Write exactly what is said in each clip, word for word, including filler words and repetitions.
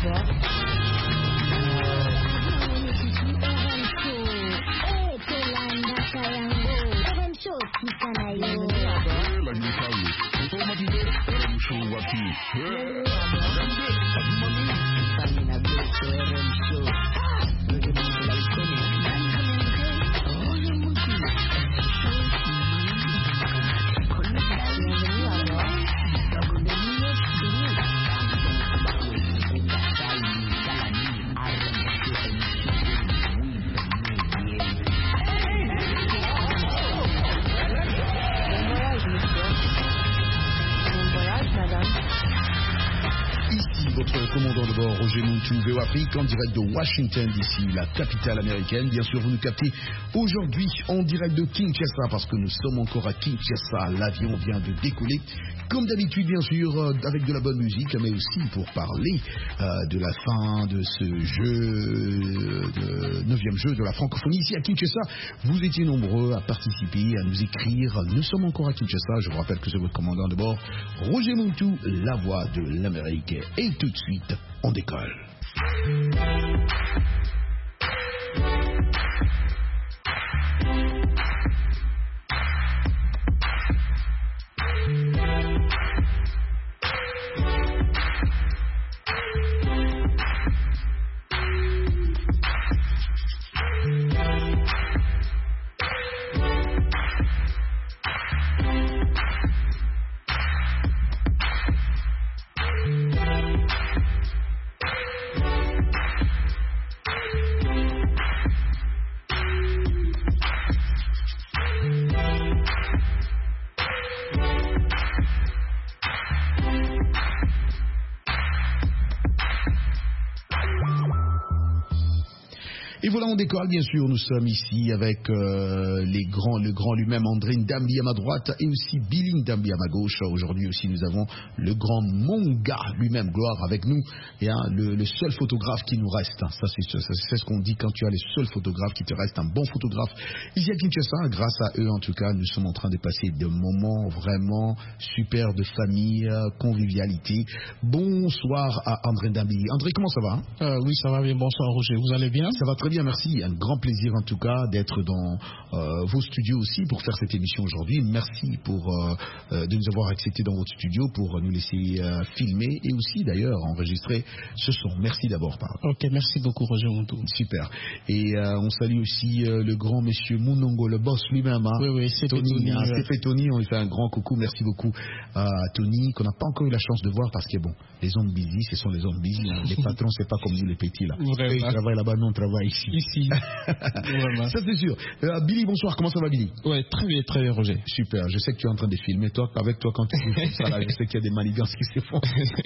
Commandant de bord Roger Montou, V O Afrique, en direct de Washington D C, la capitale américaine. Bien sûr, vous nous captez aujourd'hui en direct de Kinshasa, parce que nous sommes encore à Kinshasa. L'avion vient de décoller, comme d'habitude, bien sûr, euh, avec de la bonne musique, mais aussi pour parler euh, de la fin de ce jeu, de neuvième jeu de la francophonie ici à Kinshasa. Vous étiez nombreux à participer, à nous écrire. Nous sommes encore à Kinshasa. Je vous rappelle que c'est votre commandant de bord, Roger Montou, la voix de l'Amérique. Et tout de suite, on décolle. Et voilà, on décolle, bien sûr. Nous sommes ici avec euh, les grands, le grand lui-même, André Ndambi à ma droite, et aussi Billy Ndambi à ma gauche. Aujourd'hui aussi, nous avons le grand Monga lui-même, gloire, avec nous, et hein, le, le seul photographe qui nous reste. Hein, ça, c'est, ça, c'est ce qu'on dit quand tu as les seuls photographes qui te restent, un bon photographe. Ici à Kinshasa, grâce à eux, en tout cas, nous sommes en train de passer des moments vraiment super de famille, convivialité. Bonsoir à André Ndambi. André, comment ça va hein euh, Oui, ça va bien. Bonsoir, Roger. Vous allez bien? Ça va très bien. Merci, un grand plaisir en tout cas d'être dans euh, vos studios aussi pour faire cette émission aujourd'hui. Merci pour euh, euh, de nous avoir accepté dans votre studio pour nous laisser euh, filmer et aussi d'ailleurs enregistrer ce son. Merci d'abord. Pardon. Ok, merci beaucoup Roger Montou. Super. Et euh, on salue aussi euh, le grand monsieur Mounongo, le boss lui-même. Hein. Oui, oui, c'est Tony. Tony, hein, ouais. C'est fait Tony, on lui fait un grand coucou. Merci beaucoup à Tony qu'on n'a pas encore eu la chance de voir parce que bon, les hommes busy, ce sont les hommes busy. Hein. Les patrons, c'est pas comme nous les petits là. Ils travaillent là-bas, nous on travaille ici. Ici. Ça c'est sûr. Euh, Billy, bonsoir. Comment ça va, Billy? Ouais, très bien, très bien, Roger. Super. Je sais que tu es en train de filmer. Toi, avec toi, quand tu fais ça, là, je sais qu'il y a des manigances qui se font.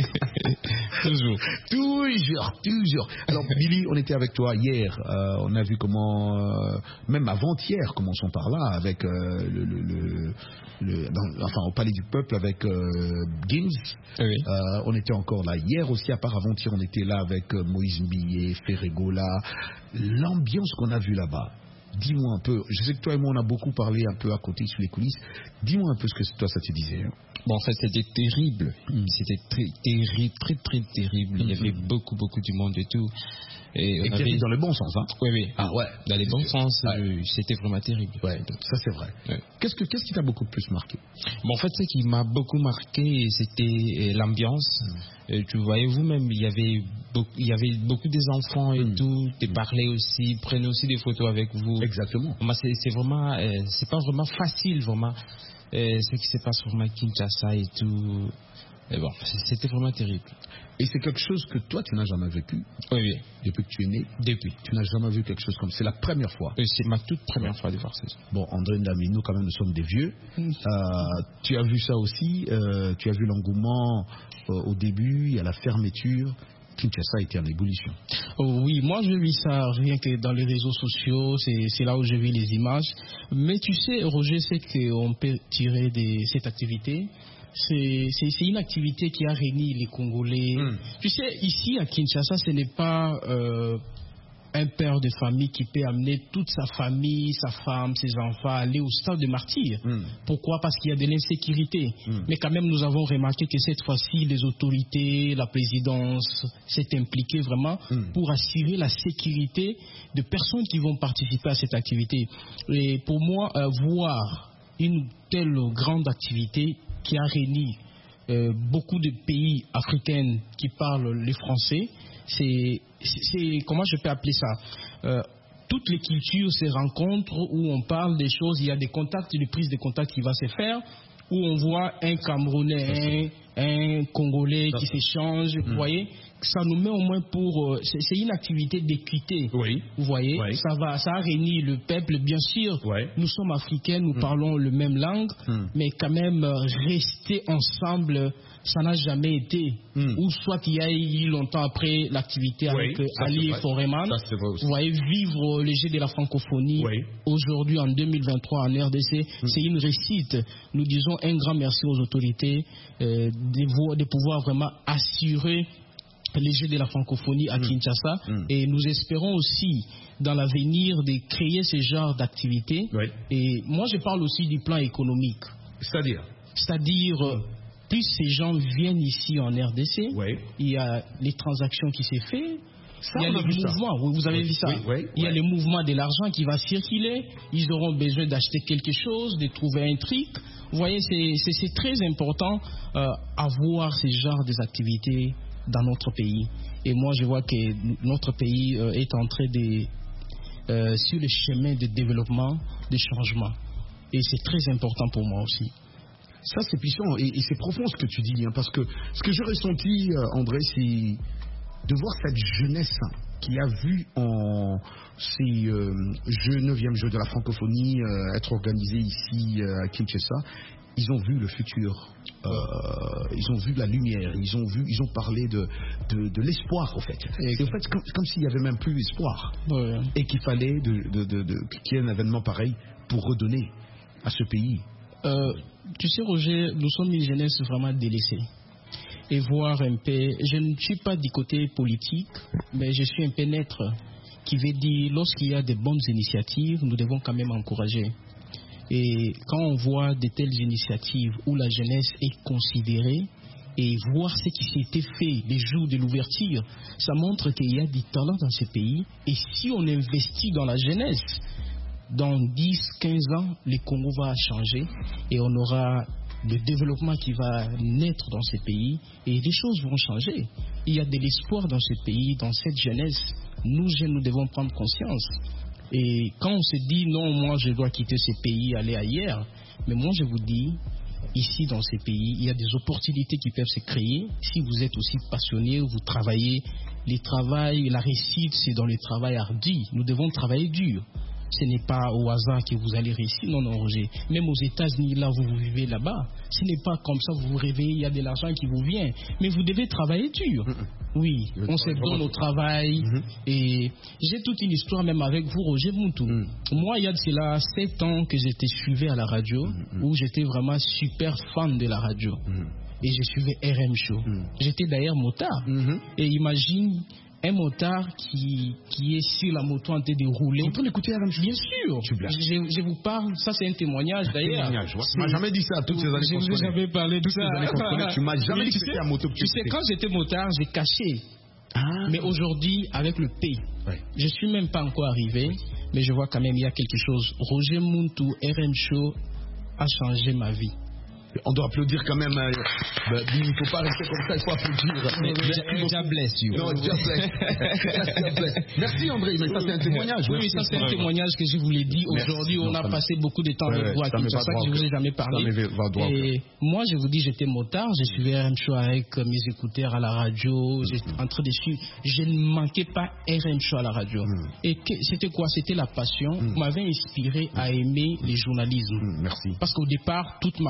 Toujours. Toujours, toujours. Alors, Billy, on était avec toi hier. Euh, on a vu comment, euh, même avant-hier, commençons par là, avec euh, le, le, le, le dans, enfin, au Palais du Peuple avec euh, Gims. Oui. Euh, on était encore là hier aussi. À part avant-hier, on était là avec euh, Moïse Mbillet, Ferregola. L'ambiance qu'on a vue là-bas. Dis-moi un peu, je sais que toi et moi on a beaucoup parlé un peu à côté sous les coulisses, dis-moi un peu ce que toi ça te disait. Hein. Bon, en fait c'était terrible, mm. c'était très terrible, très très terrible, mm-hmm. Il y avait beaucoup beaucoup de monde et tout. Et, et on avait... dans le bon sens, hein. Oui, oui. Ah ouais. Dans le bon sens, ouais. euh, c'était vraiment terrible. Ouais, ça c'est vrai. Ouais. Qu'est-ce, que, qu'est-ce qui t'a beaucoup plus marqué? Bon, en fait, ce qui m'a beaucoup marqué, c'était euh, l'ambiance. Mm. Euh, tu voyais vous-même, il y avait beaucoup, il y avait beaucoup des enfants et mm. tout, de mm. parler aussi, prenaient aussi des photos avec vous. Exactement. Moi, c'est, c'est vraiment, euh, c'est pas vraiment facile, vraiment, euh, ce qui se passe vraiment à Kinshasa et tout. Et bon, c'était vraiment terrible. Et c'est quelque chose que toi, tu n'as jamais vécu. Oui, oui. Depuis que tu es né. Depuis. Tu n'as jamais vu quelque chose comme ça. C'est la première fois. Oui, c'est ma toute première fois de voir ça. Bon, André Ndambi, nous, quand même, nous sommes des vieux. Mm. Euh, tu as vu ça aussi. Euh, tu as vu l'engouement euh, au début, il y a la fermeture. Kinshasa a été en ébullition. Oh, oui, moi je vis ça rien que dans les réseaux sociaux, c'est, c'est là où je vis les images. Mais tu sais, Roger, c'est qu'on peut tirer de cette activité. C'est, c'est, c'est une activité qui a réuni les Congolais. Mm. Tu sais, ici à Kinshasa, ce n'est pas euh, un père de famille qui peut amener toute sa famille, sa femme, ses enfants, aller au stade de martyr. Mm. Pourquoi? Parce qu'il y a de l'insécurité. Mm. Mais quand même, nous avons remarqué que cette fois-ci, les autorités, la présidence s'est impliquée vraiment mm. pour assurer la sécurité de personnes qui vont participer à cette activité. Et pour moi, euh, voir une telle grande activité qui a réuni euh, beaucoup de pays africains qui parlent le français, c'est, c'est comment je peux appeler ça euh, toutes les cultures se rencontrent où on parle des choses, il y a des contacts, une prise de contact qui va se faire, où on voit un Camerounais, un, un Congolais qui s'échangent, mmh. vous voyez, ça nous met au moins pour... Euh, c'est, c'est une activité d'équité, oui. vous voyez, oui. ça va, ça a réuni le peuple, bien sûr, oui. nous sommes africains, nous mmh. parlons le même langue, mmh. mais quand même, euh, rester ensemble, ça n'a jamais été, mmh. ou soit il y a eu longtemps après l'activité oui, avec ça, Ali et Foreman, ça, vous voyez, vivre le jeu de la francophonie, oui. aujourd'hui en deux mille vingt-trois en R D C, mmh. c'est une réussite. Nous disons un grand merci aux autorités euh, de, de pouvoir vraiment assurer les Jeux de la francophonie à mmh. Kinshasa mmh. et nous espérons aussi dans l'avenir de créer ce genre d'activité. Oui. Et moi je parle aussi du plan économique. C'est-à-dire C'est-à-dire mmh. plus ces gens viennent ici en R D C, oui. il y a les transactions qui s'est fait. Ça, il y a les mouvements, vous, vous avez oui, vu ça. Oui, oui, il y a oui. les mouvements de l'argent qui va circuler. Ils auront besoin d'acheter quelque chose, de trouver un truc. Vous voyez, c'est, c'est, c'est très important euh, avoir ce genre d'activités dans notre pays. Et moi, je vois que notre pays euh, est en train de euh, sur le chemin de développement, de changement. Et c'est très important pour moi aussi. Ça, c'est puissant et, et c'est profond ce que tu dis, hein, parce que ce que j'ai ressenti, euh, André, c'est de voir cette jeunesse qui a vu en ces euh, jeux, neuvième jeux de la francophonie euh, être organisés ici euh, à Kinshasa. Ils ont vu le futur, euh, ils ont vu la lumière, ils ont vu, ils ont parlé de, de, de l'espoir en fait. Et en fait, c'est comme, comme s'il n'y avait même plus espoir ouais. et qu'il fallait de, de, de, de, qu'il y ait un événement pareil pour redonner à ce pays. Euh, tu sais, Roger, nous sommes une jeunesse vraiment délaissée. Et voir un peu, je ne suis pas du côté politique, mais je suis un peu neutre, qui veut dire lorsqu'il y a de bonnes initiatives, nous devons quand même encourager. Et quand on voit de telles initiatives où la jeunesse est considérée et voir ce qui s'était fait les jours de l'ouverture, ça montre qu'il y a du talent dans ce pays. Et si on investit dans la jeunesse, dans dix, quinze ans, le Congo va changer et on aura le développement qui va naître dans ce pays et les choses vont changer. Il y a de l'espoir dans ce pays, dans cette jeunesse. Nous, jeunes, nous devons prendre conscience. Et quand on se dit non, moi je dois quitter ce pays, aller ailleurs, mais moi je vous dis, ici dans ces pays, il y a des opportunités qui peuvent se créer. Si vous êtes aussi passionné, vous travaillez, les travail, la réussite, c'est dans le travail ardu. Nous devons travailler dur. Ce n'est pas au hasard que vous allez réussir. Non, non, Roger. Même aux États-Unis, là, vous, vous vivez là-bas. Ce n'est pas comme ça, vous vous réveillez, il y a de l'argent qui vous vient. Mais vous devez travailler dur. Mm-hmm. Oui, on se donne au travail. Mm-hmm. Et j'ai toute une histoire même avec vous, Roger Muntu. Mm-hmm. Moi, il y a de cela sept ans que j'étais suivi à la radio, mm-hmm. où j'étais vraiment super fan de la radio. Mm-hmm. Et je suivais R M Show. Mm-hmm. J'étais d'ailleurs motard. Mm-hmm. Et imagine... un motard qui, qui est sur la moto en train de rouler. On peut l'écouter à la même chose. Bien sûr. Je, je vous parle, ça c'est un témoignage d'ailleurs. Un témoignage, ouais. Tu m'as jamais dit ça toutes ces années qu'on se connaît. Je vous avais parlé de ça. Tu m'as jamais dit que c'était un moto que tu Tu sais, quand j'étais motard, j'ai caché. Ah. Mais aujourd'hui, avec le pays, ouais. je ne suis même pas encore arrivé, oui. mais je vois quand même il y a quelque chose. Roger Muntu, R M Show a changé ma vie. On doit applaudir quand même. Euh, bah, il ne faut pas rester comme ça, il faut applaudir. God bless you. Non, God bless. Merci André, mais ça c'est un témoignage. Oui, oui ça c'est un témoignage que je vous l'ai dit. Aujourd'hui, on a passé beaucoup de temps avec vous à Kinshasa, que je ne vous ai jamais parlé. Et moi, je vous dis, j'étais motard, je suivais R M Show avec mes écouteurs à la radio, j'étais en train de suivre. Je ne manquais pas R M Show à la radio. Et c'était quoi? C'était la passion qui m'avait inspiré à aimer le journalisme. Merci. Parce qu'au départ, toute ma famille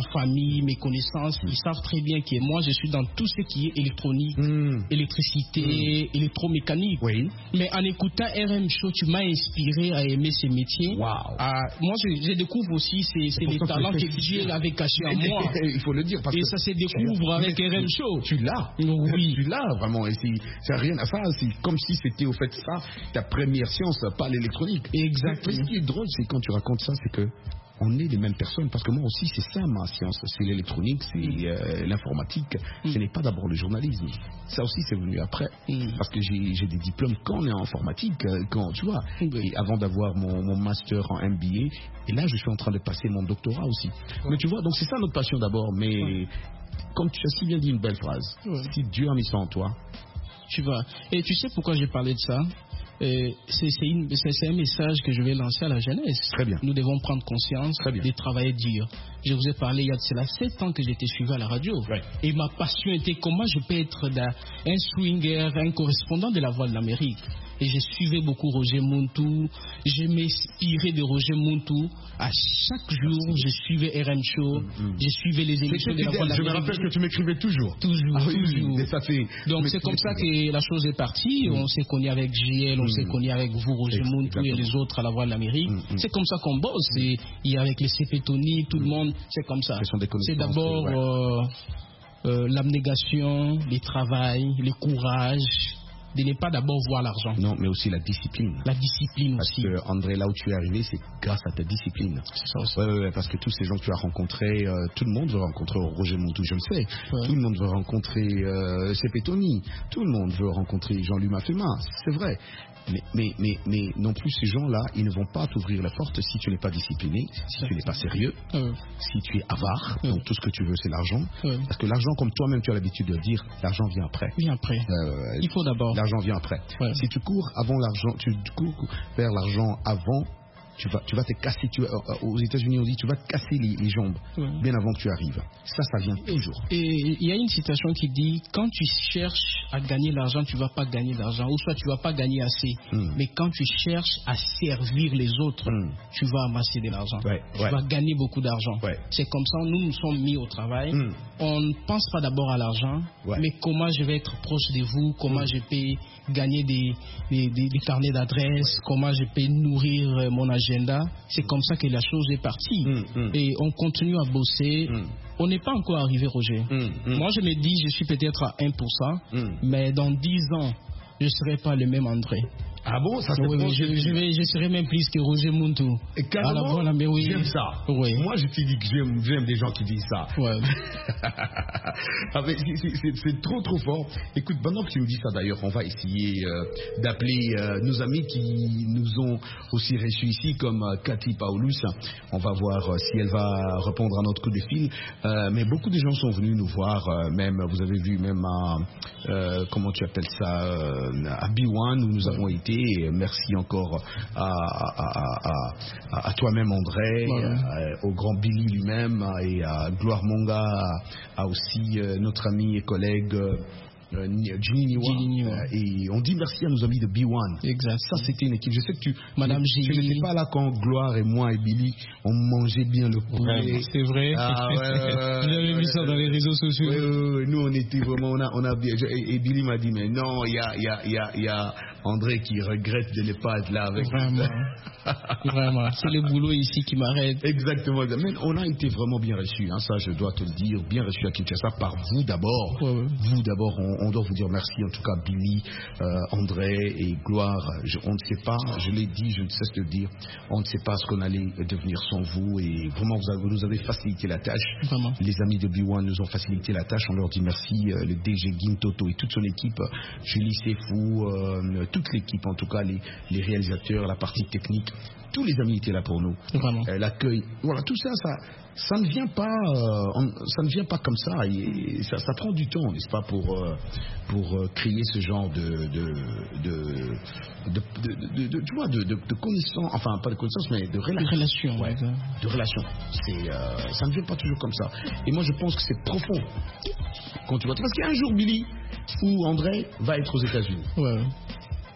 amis, mes connaissances, ils savent très bien que moi, je suis dans tout ce qui est électronique, mmh. électricité, mmh. électromécanique. Oui. Mais en écoutant R M Show, tu m'as inspiré à aimer ce métier. Wow. À, moi, je, je découvre aussi c'est, c'est les talents que Dieu avait cachés en moi. Il faut le dire. Parce et que ça se découvre avec R M Show. Tu l'as. Oui. Tu l'as vraiment. Et c'est, c'est rien à ça. C'est comme si c'était au fait ça, ta première science, pas l'électronique. Exactement. Mais ce qui est drôle, c'est quand tu racontes ça, c'est que on est les mêmes personnes, parce que moi aussi c'est ça ma science, c'est l'électronique, c'est euh, l'informatique, mm. ce n'est pas d'abord le journalisme, ça aussi c'est venu après, mm. parce que j'ai, j'ai des diplômes quand on est en informatique, quand tu vois, mm. et avant d'avoir mon, mon master en M B A, et là je suis en train de passer mon doctorat aussi, mm. mais tu vois, donc c'est ça notre passion d'abord, mais mm. comme tu as si bien dit une belle phrase, mm. si Dieu a mis ça en toi, tu vois, et tu sais pourquoi j'ai parlé de ça? Euh, c'est, c'est, une, c'est, c'est un message que je vais lancer à la jeunesse. Très bien. Nous devons prendre conscience de travailler dur. Je vous ai parlé il y a de cela sept ans que j'étais suivi à la radio. Ouais. Et ma passion était comment je peux être un swinger, un correspondant de la Voix de l'Amérique. Et je suivais beaucoup Roger Montou. Je m'inspirais de Roger Montou. À chaque jour, je suivais R M Show. Mm-hmm. Je suivais les émissions de la Voix de l'Amérique. Je me rappelle que tu m'écrivais toujours. Toujours, ah, oui, toujours. Oui, ça fait... Donc c'est comme ça que la chose est partie. Mm. On s'est connus avec J L, on mm. s'est connus avec vous, Roger Montou et les autres à la Voix de l'Amérique. Mm. C'est comme ça qu'on bosse. Mm. Et, et avec les C P Tony, tout mm. le monde, c'est comme ça. C'est d'abord ouais. euh, euh, l'abnégation, le travail, le courage. De ne pas d'abord voir l'argent. Non, mais aussi la discipline. La discipline parce aussi. Parce que André, là où tu es arrivé, c'est grâce à ta discipline. C'est ça aussi. Ouais, ouais, parce que tous ces gens que tu as rencontrés, euh, tout le monde veut rencontrer Roger Montou, je le sais. Ouais. Tout le monde veut rencontrer euh, C P Tony. Tout le monde veut rencontrer Jean-Louis Mafema. C'est vrai. Mais, mais, mais, mais non plus ces gens-là, ils ne vont pas t'ouvrir la porte si tu n'es pas discipliné, si tu n'es pas sérieux, euh. si tu es avare, euh. donc tout ce que tu veux c'est l'argent. Euh. Parce que l'argent, comme toi-même tu as l'habitude de dire, l'argent vient après. Vient après. Euh, Il faut d'abord. L'argent vient après. Ouais. Si tu cours avant l'argent, tu cours vers l'argent avant, tu vas, tu vas te casser. Tu, euh, aux États-Unis, on dit tu vas te casser les, les jambes ouais. bien avant que tu arrives. Ça, ça vient toujours. Et il y a une citation qui dit quand tu cherches à gagner l'argent, tu vas pas gagner l'argent, ou soit tu vas pas gagner assez. Mm. Mais quand tu cherches à servir les autres, mm. tu vas amasser de l'argent. Ouais, tu ouais. vas gagner beaucoup d'argent. Ouais. C'est comme ça, nous nous sommes mis au travail. Mm. On ne pense pas d'abord à l'argent, ouais. mais comment je vais être proche de vous, comment mm. je peux gagner des, des, des, des carnets d'adresses, ouais. comment je peux nourrir mon agenda. C'est comme ça que la chose est partie. Mm, mm. Et on continue à bosser. Mm. On n'est pas encore arrivé, Roger. Mm, mm. Moi, je me dis, je suis peut-être à un pour cent, mm. mais dans dix ans, je ne serai pas le même André. Ah bon, ça c'est oui, oui, je, je, vais, je serai même plus que Roger Montou. Et carrément, voilà, mais oui. J'aime ça. Oui. Moi, je te dis que j'aime, j'aime des gens qui disent ça. Ouais. ah, mais c'est, c'est, c'est trop, trop fort. Écoute, maintenant que tu me dis ça, d'ailleurs, on va essayer euh, d'appeler euh, nos amis qui nous ont aussi reçus ici, comme euh, Cathy Paulus. On va voir euh, si elle va répondre à notre coup de fil. Euh, mais beaucoup de gens sont venus nous voir, euh, même, vous avez vu, même à, euh, comment tu appelles ça, euh, à B un, où nous ouais. avons été. Et merci encore à, à, à, à, à toi-même André, ouais. à, au grand Billy lui-même et à Gloire Monga, à aussi euh, notre ami et collègue euh, Ginny Niwa. Euh, et on dit merci à nos amis de B un. Exact. Ça c'était une équipe. Je sais que tu, Madame tu, tu n'étais pas là quand Gloire et moi et Billy on mangeait bien le poulet. Ouais, c'est vrai. Ah, ouais, Vous avez vu ça dans les réseaux sociaux. Oui, oui, oui. Nous on était vraiment, on a, on a bien. Et, et Billy m'a dit mais non, il y a, il y a, il y a, il y a André qui regrette de ne pas être là avec nous. Vraiment. Vraiment. C'est le boulot ici qui m'arrête. Exactement. Mais on a été vraiment bien reçus. Hein, ça je dois te le dire, bien reçus à Kinshasa par vous d'abord. Ouais, ouais. Vous d'abord. On, on doit vous dire merci en tout cas Billy, euh, André et Gloire. Je, on ne sait pas, je l'ai dit, je ne cesse de le dire, on ne sait pas ce qu'on allait devenir sans vous et vraiment vous, avez, vous nous avez facilité la tâche. Vraiment. Les amis de B un nous ont facilité la tâche, on leur dit merci. Euh, le D G Guim Toto et toute son équipe, Julie Sefou, euh, toute l'équipe en tout cas, les, les réalisateurs, la partie technique, tous les amis étaient là pour nous. Vraiment. Euh, l'accueil, voilà, tout ça, ça, ça ne vient pas, euh, on, ça ne vient pas comme ça. Et, et ça, ça prend du temps, n'est-ce pas, pour euh, pour euh, créer ce genre de de de de, de, de, de tu vois, de, de, de connaissances, enfin pas de connaissances, mais de relations. De relations, ouais, de relations. C'est, euh, ça ne vient pas toujours comme ça. Et moi, je pense que c'est profond quand tu vois. Parce qu'il y a un jour, Billy ou André va être aux États-Unis. Ouais.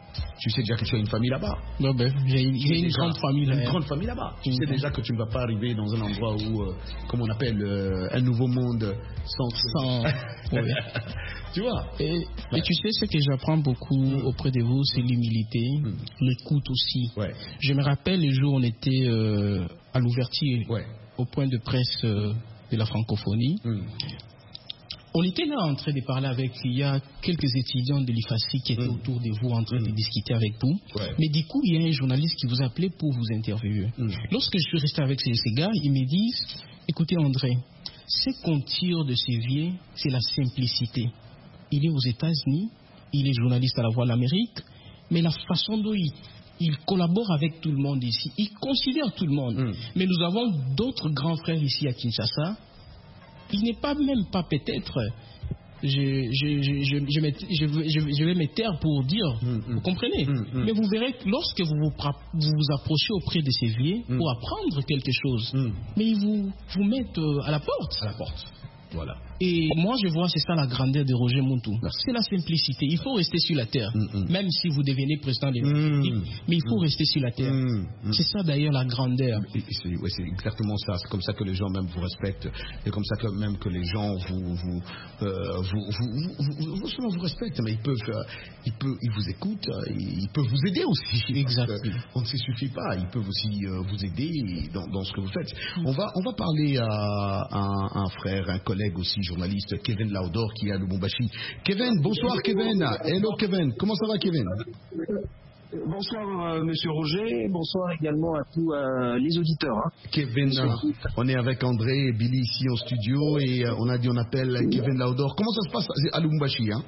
tu sais déjà que tu as une famille là-bas. Non, ben, j'ai une, une déjà, grande famille là. Une grande famille là-bas. Tu sais déjà que tu ne vas pas arriver dans un endroit où, euh, comme on appelle, euh, un nouveau monde sans... sans... ouais. Tu vois. Et, ouais. et tu sais, ce que j'apprends beaucoup mmh. auprès de vous, c'est l'humilité, mmh. l'écoute aussi. Ouais. Je me rappelle les jours où on était euh, à l'ouverture, ouais. au point de presse euh, de la francophonie. Mmh. On était là en train de parler avec, il y a quelques étudiants de l'I F A C I qui étaient mmh. autour de vous en train mmh. de discuter avec vous. Ouais. Mais du coup, il y a un journaliste qui vous appelait pour vous interviewer. Mmh. Lorsque je suis resté avec ces, ces gars, ils me disent, écoutez André, ce qu'on tire de Sévier, c'est la simplicité. Il est aux États-Unis, il est journaliste à la Voix de l'Amérique, mais la façon dont il, il collabore avec tout le monde ici, il considère tout le monde. Mmh. Mais nous avons d'autres grands frères ici à Kinshasa. Il n'est pas même pas peut-être, je, je, je, je, je, je, je vais me taire pour dire, mmh, vous comprenez mmh, mmh. Mais vous verrez que lorsque vous vous, vous, vous approchez auprès de ces vieux mmh. pour apprendre quelque chose, mmh. mais ils vous, vous mettent à la porte. À la porte. Voilà. Et moi, je vois, c'est ça la grandeur de Roger Montou. C'est la simplicité. Il faut rester sur la terre. Mm-hmm. Même si vous devenez président de la République, mm-hmm. mais il faut mm-hmm. rester sur la terre. Mm-hmm. C'est ça d'ailleurs la grandeur. C'est, ouais, c'est exactement ça. C'est comme ça que les gens même vous respectent. C'est comme ça que même que les gens vous vous, euh, vous, vous, vous, vous, vous, vous respectent. Mais ils peuvent, euh, ils peuvent, ils vous écoutent. Ils peuvent vous aider aussi. Exactement. On ne se suffit pas. Ils peuvent aussi euh, vous aider dans, dans ce que vous faites. Mm-hmm. On va, on va parler à, à un, un frère, un collègue aussi, journaliste, Kevin Laudor, qui est à Lubumbashi. Kevin, bonsoir Kevin. Hello Kevin, comment ça va Kevin? Bonsoir euh, Monsieur Roger, bonsoir également à tous euh, les auditeurs. Hein. Kevin, euh, on est avec André et Billy ici au studio et euh, on a dit on appelle Kevin Laudor. Comment ça se passe à Lubumbashi hein?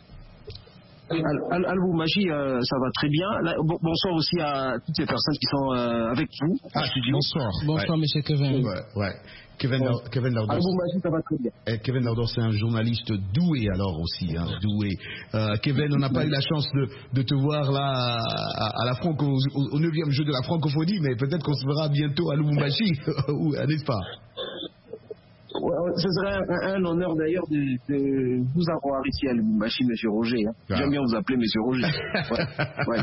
À Lubumbashi, euh, ça va très bien. Là, bon, bonsoir aussi à toutes les personnes qui sont euh, avec vous. Ah, bonsoir. Bonsoir, ouais. Monsieur Kevin. Ouais, ouais. Kevin, ouais. La, Kevin Laudor. À Lubumbashi, ça va très bien. Et Kevin Laudor, c'est un journaliste doué alors aussi, hein, doué. Euh, Kevin, on n'a pas eu la chance de, de te voir là à, à la franco, au neuvième jeu de la francophonie, mais peut-être qu'on se verra bientôt à Lubumbashi, n'est-ce pas? Ouais, ce serait un, un honneur d'ailleurs de, de vous avoir ici à Lubumbashi, Monsieur Roger. Hein. Ah. J'aime bien vous appeler Monsieur Roger. Ouais,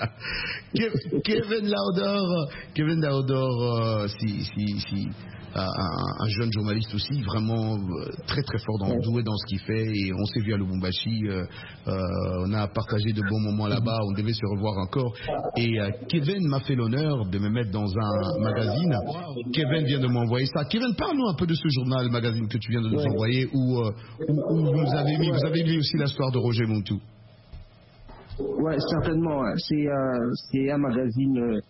ouais. Kevin Laudor, Kevin Laudor, euh, si, si, si, euh, un, un jeune journaliste aussi, vraiment euh, très très fort, dans, ouais. doué dans ce qu'il fait. Et on s'est vu à Lubumbashi, euh, euh, on a partagé de bons moments là-bas, on devait se revoir encore. Et euh, Kevin m'a fait l'honneur de me mettre dans un magazine. Kevin vient de m'envoyer ça. Kevin, parle-nous un peu de ce journal. Le magazine que tu viens de nous ouais. envoyer où, euh, où, où vous avez mis, vous avez lu aussi l'histoire de Roger Montou. Ouais, certainement. C'est, euh, c'est un magazine euh,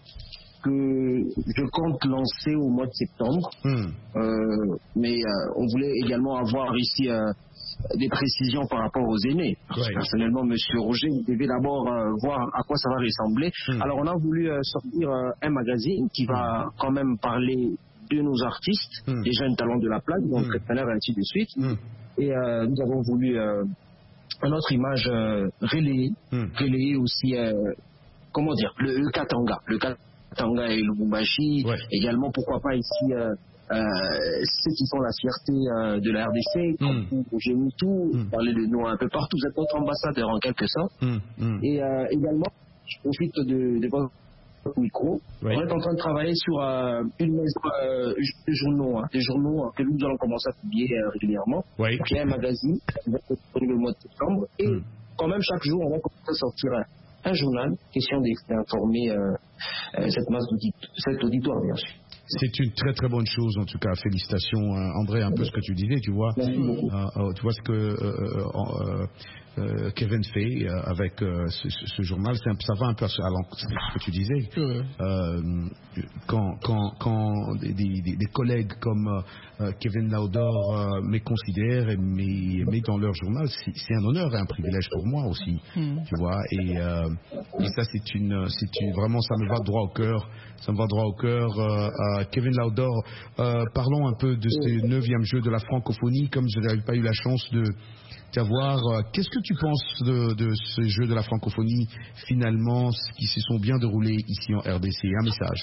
que je compte lancer au mois de septembre. Mm. Euh, mais euh, on voulait également avoir ici euh, des précisions par rapport aux aînés. Ouais. Personnellement, Monsieur Roger, vous devez d'abord euh, voir à quoi ça va ressembler. Mm. Alors, on a voulu euh, sortir euh, un magazine qui va mm. quand même parler de nos artistes, mm. les jeunes talents de la place, donc mm. et ainsi de suite. Mm. Et euh, nous avons voulu euh, notre image euh, relayée, mm. relayée aussi, euh, comment dire, le, le Katanga, le Katanga et le Lubumbashi, ouais. également pourquoi pas ici euh, euh, ceux qui sont la fierté euh, de la R D C, comme mm. Roger Montou, mm. parler de nous un peu partout, vous êtes notre ambassadeur en quelque sorte. Mm. Mm. Et euh, également, je profite de, de votre micro. Oui. On est en train de travailler sur euh, une maison euh, de journaux, hein, des journaux hein, que nous allons commencer à publier euh, régulièrement. Oui. Donc, il y a un magazine qui va être disponible le mois de septembre et mm. quand même chaque jour on va commencer à sortir un, un journal, question d'informer euh, euh, cette masse d'auditeurs, cet auditoire bien sûr. C'est une très très bonne chose en tout cas. Félicitations André, un peu ce que tu disais, tu vois. Merci beaucoup. Euh, euh, tu vois ce que euh, euh, euh, Kevin fait euh, avec euh, ce, ce journal, c'est un, ça va un peu à ce que tu disais. Oui. Euh, quand quand, quand des, des, des collègues comme euh, Kevin Laudor euh, me considèrent et mettent dans leur journal, c'est, c'est un honneur et un privilège pour moi aussi, mm. tu vois. Et, euh, et ça c'est une, c'est une, vraiment ça me va droit au cœur, ça me va droit au cœur. Euh, euh, Kevin Laudor, euh, parlons un peu de ce neuvième jeu de la francophonie, comme je n'avais pas eu la chance de t'avoir. Euh, qu'est-ce que tu penses de, de ce jeu de la francophonie, finalement, qui se sont bien déroulés ici en R D C? Un message.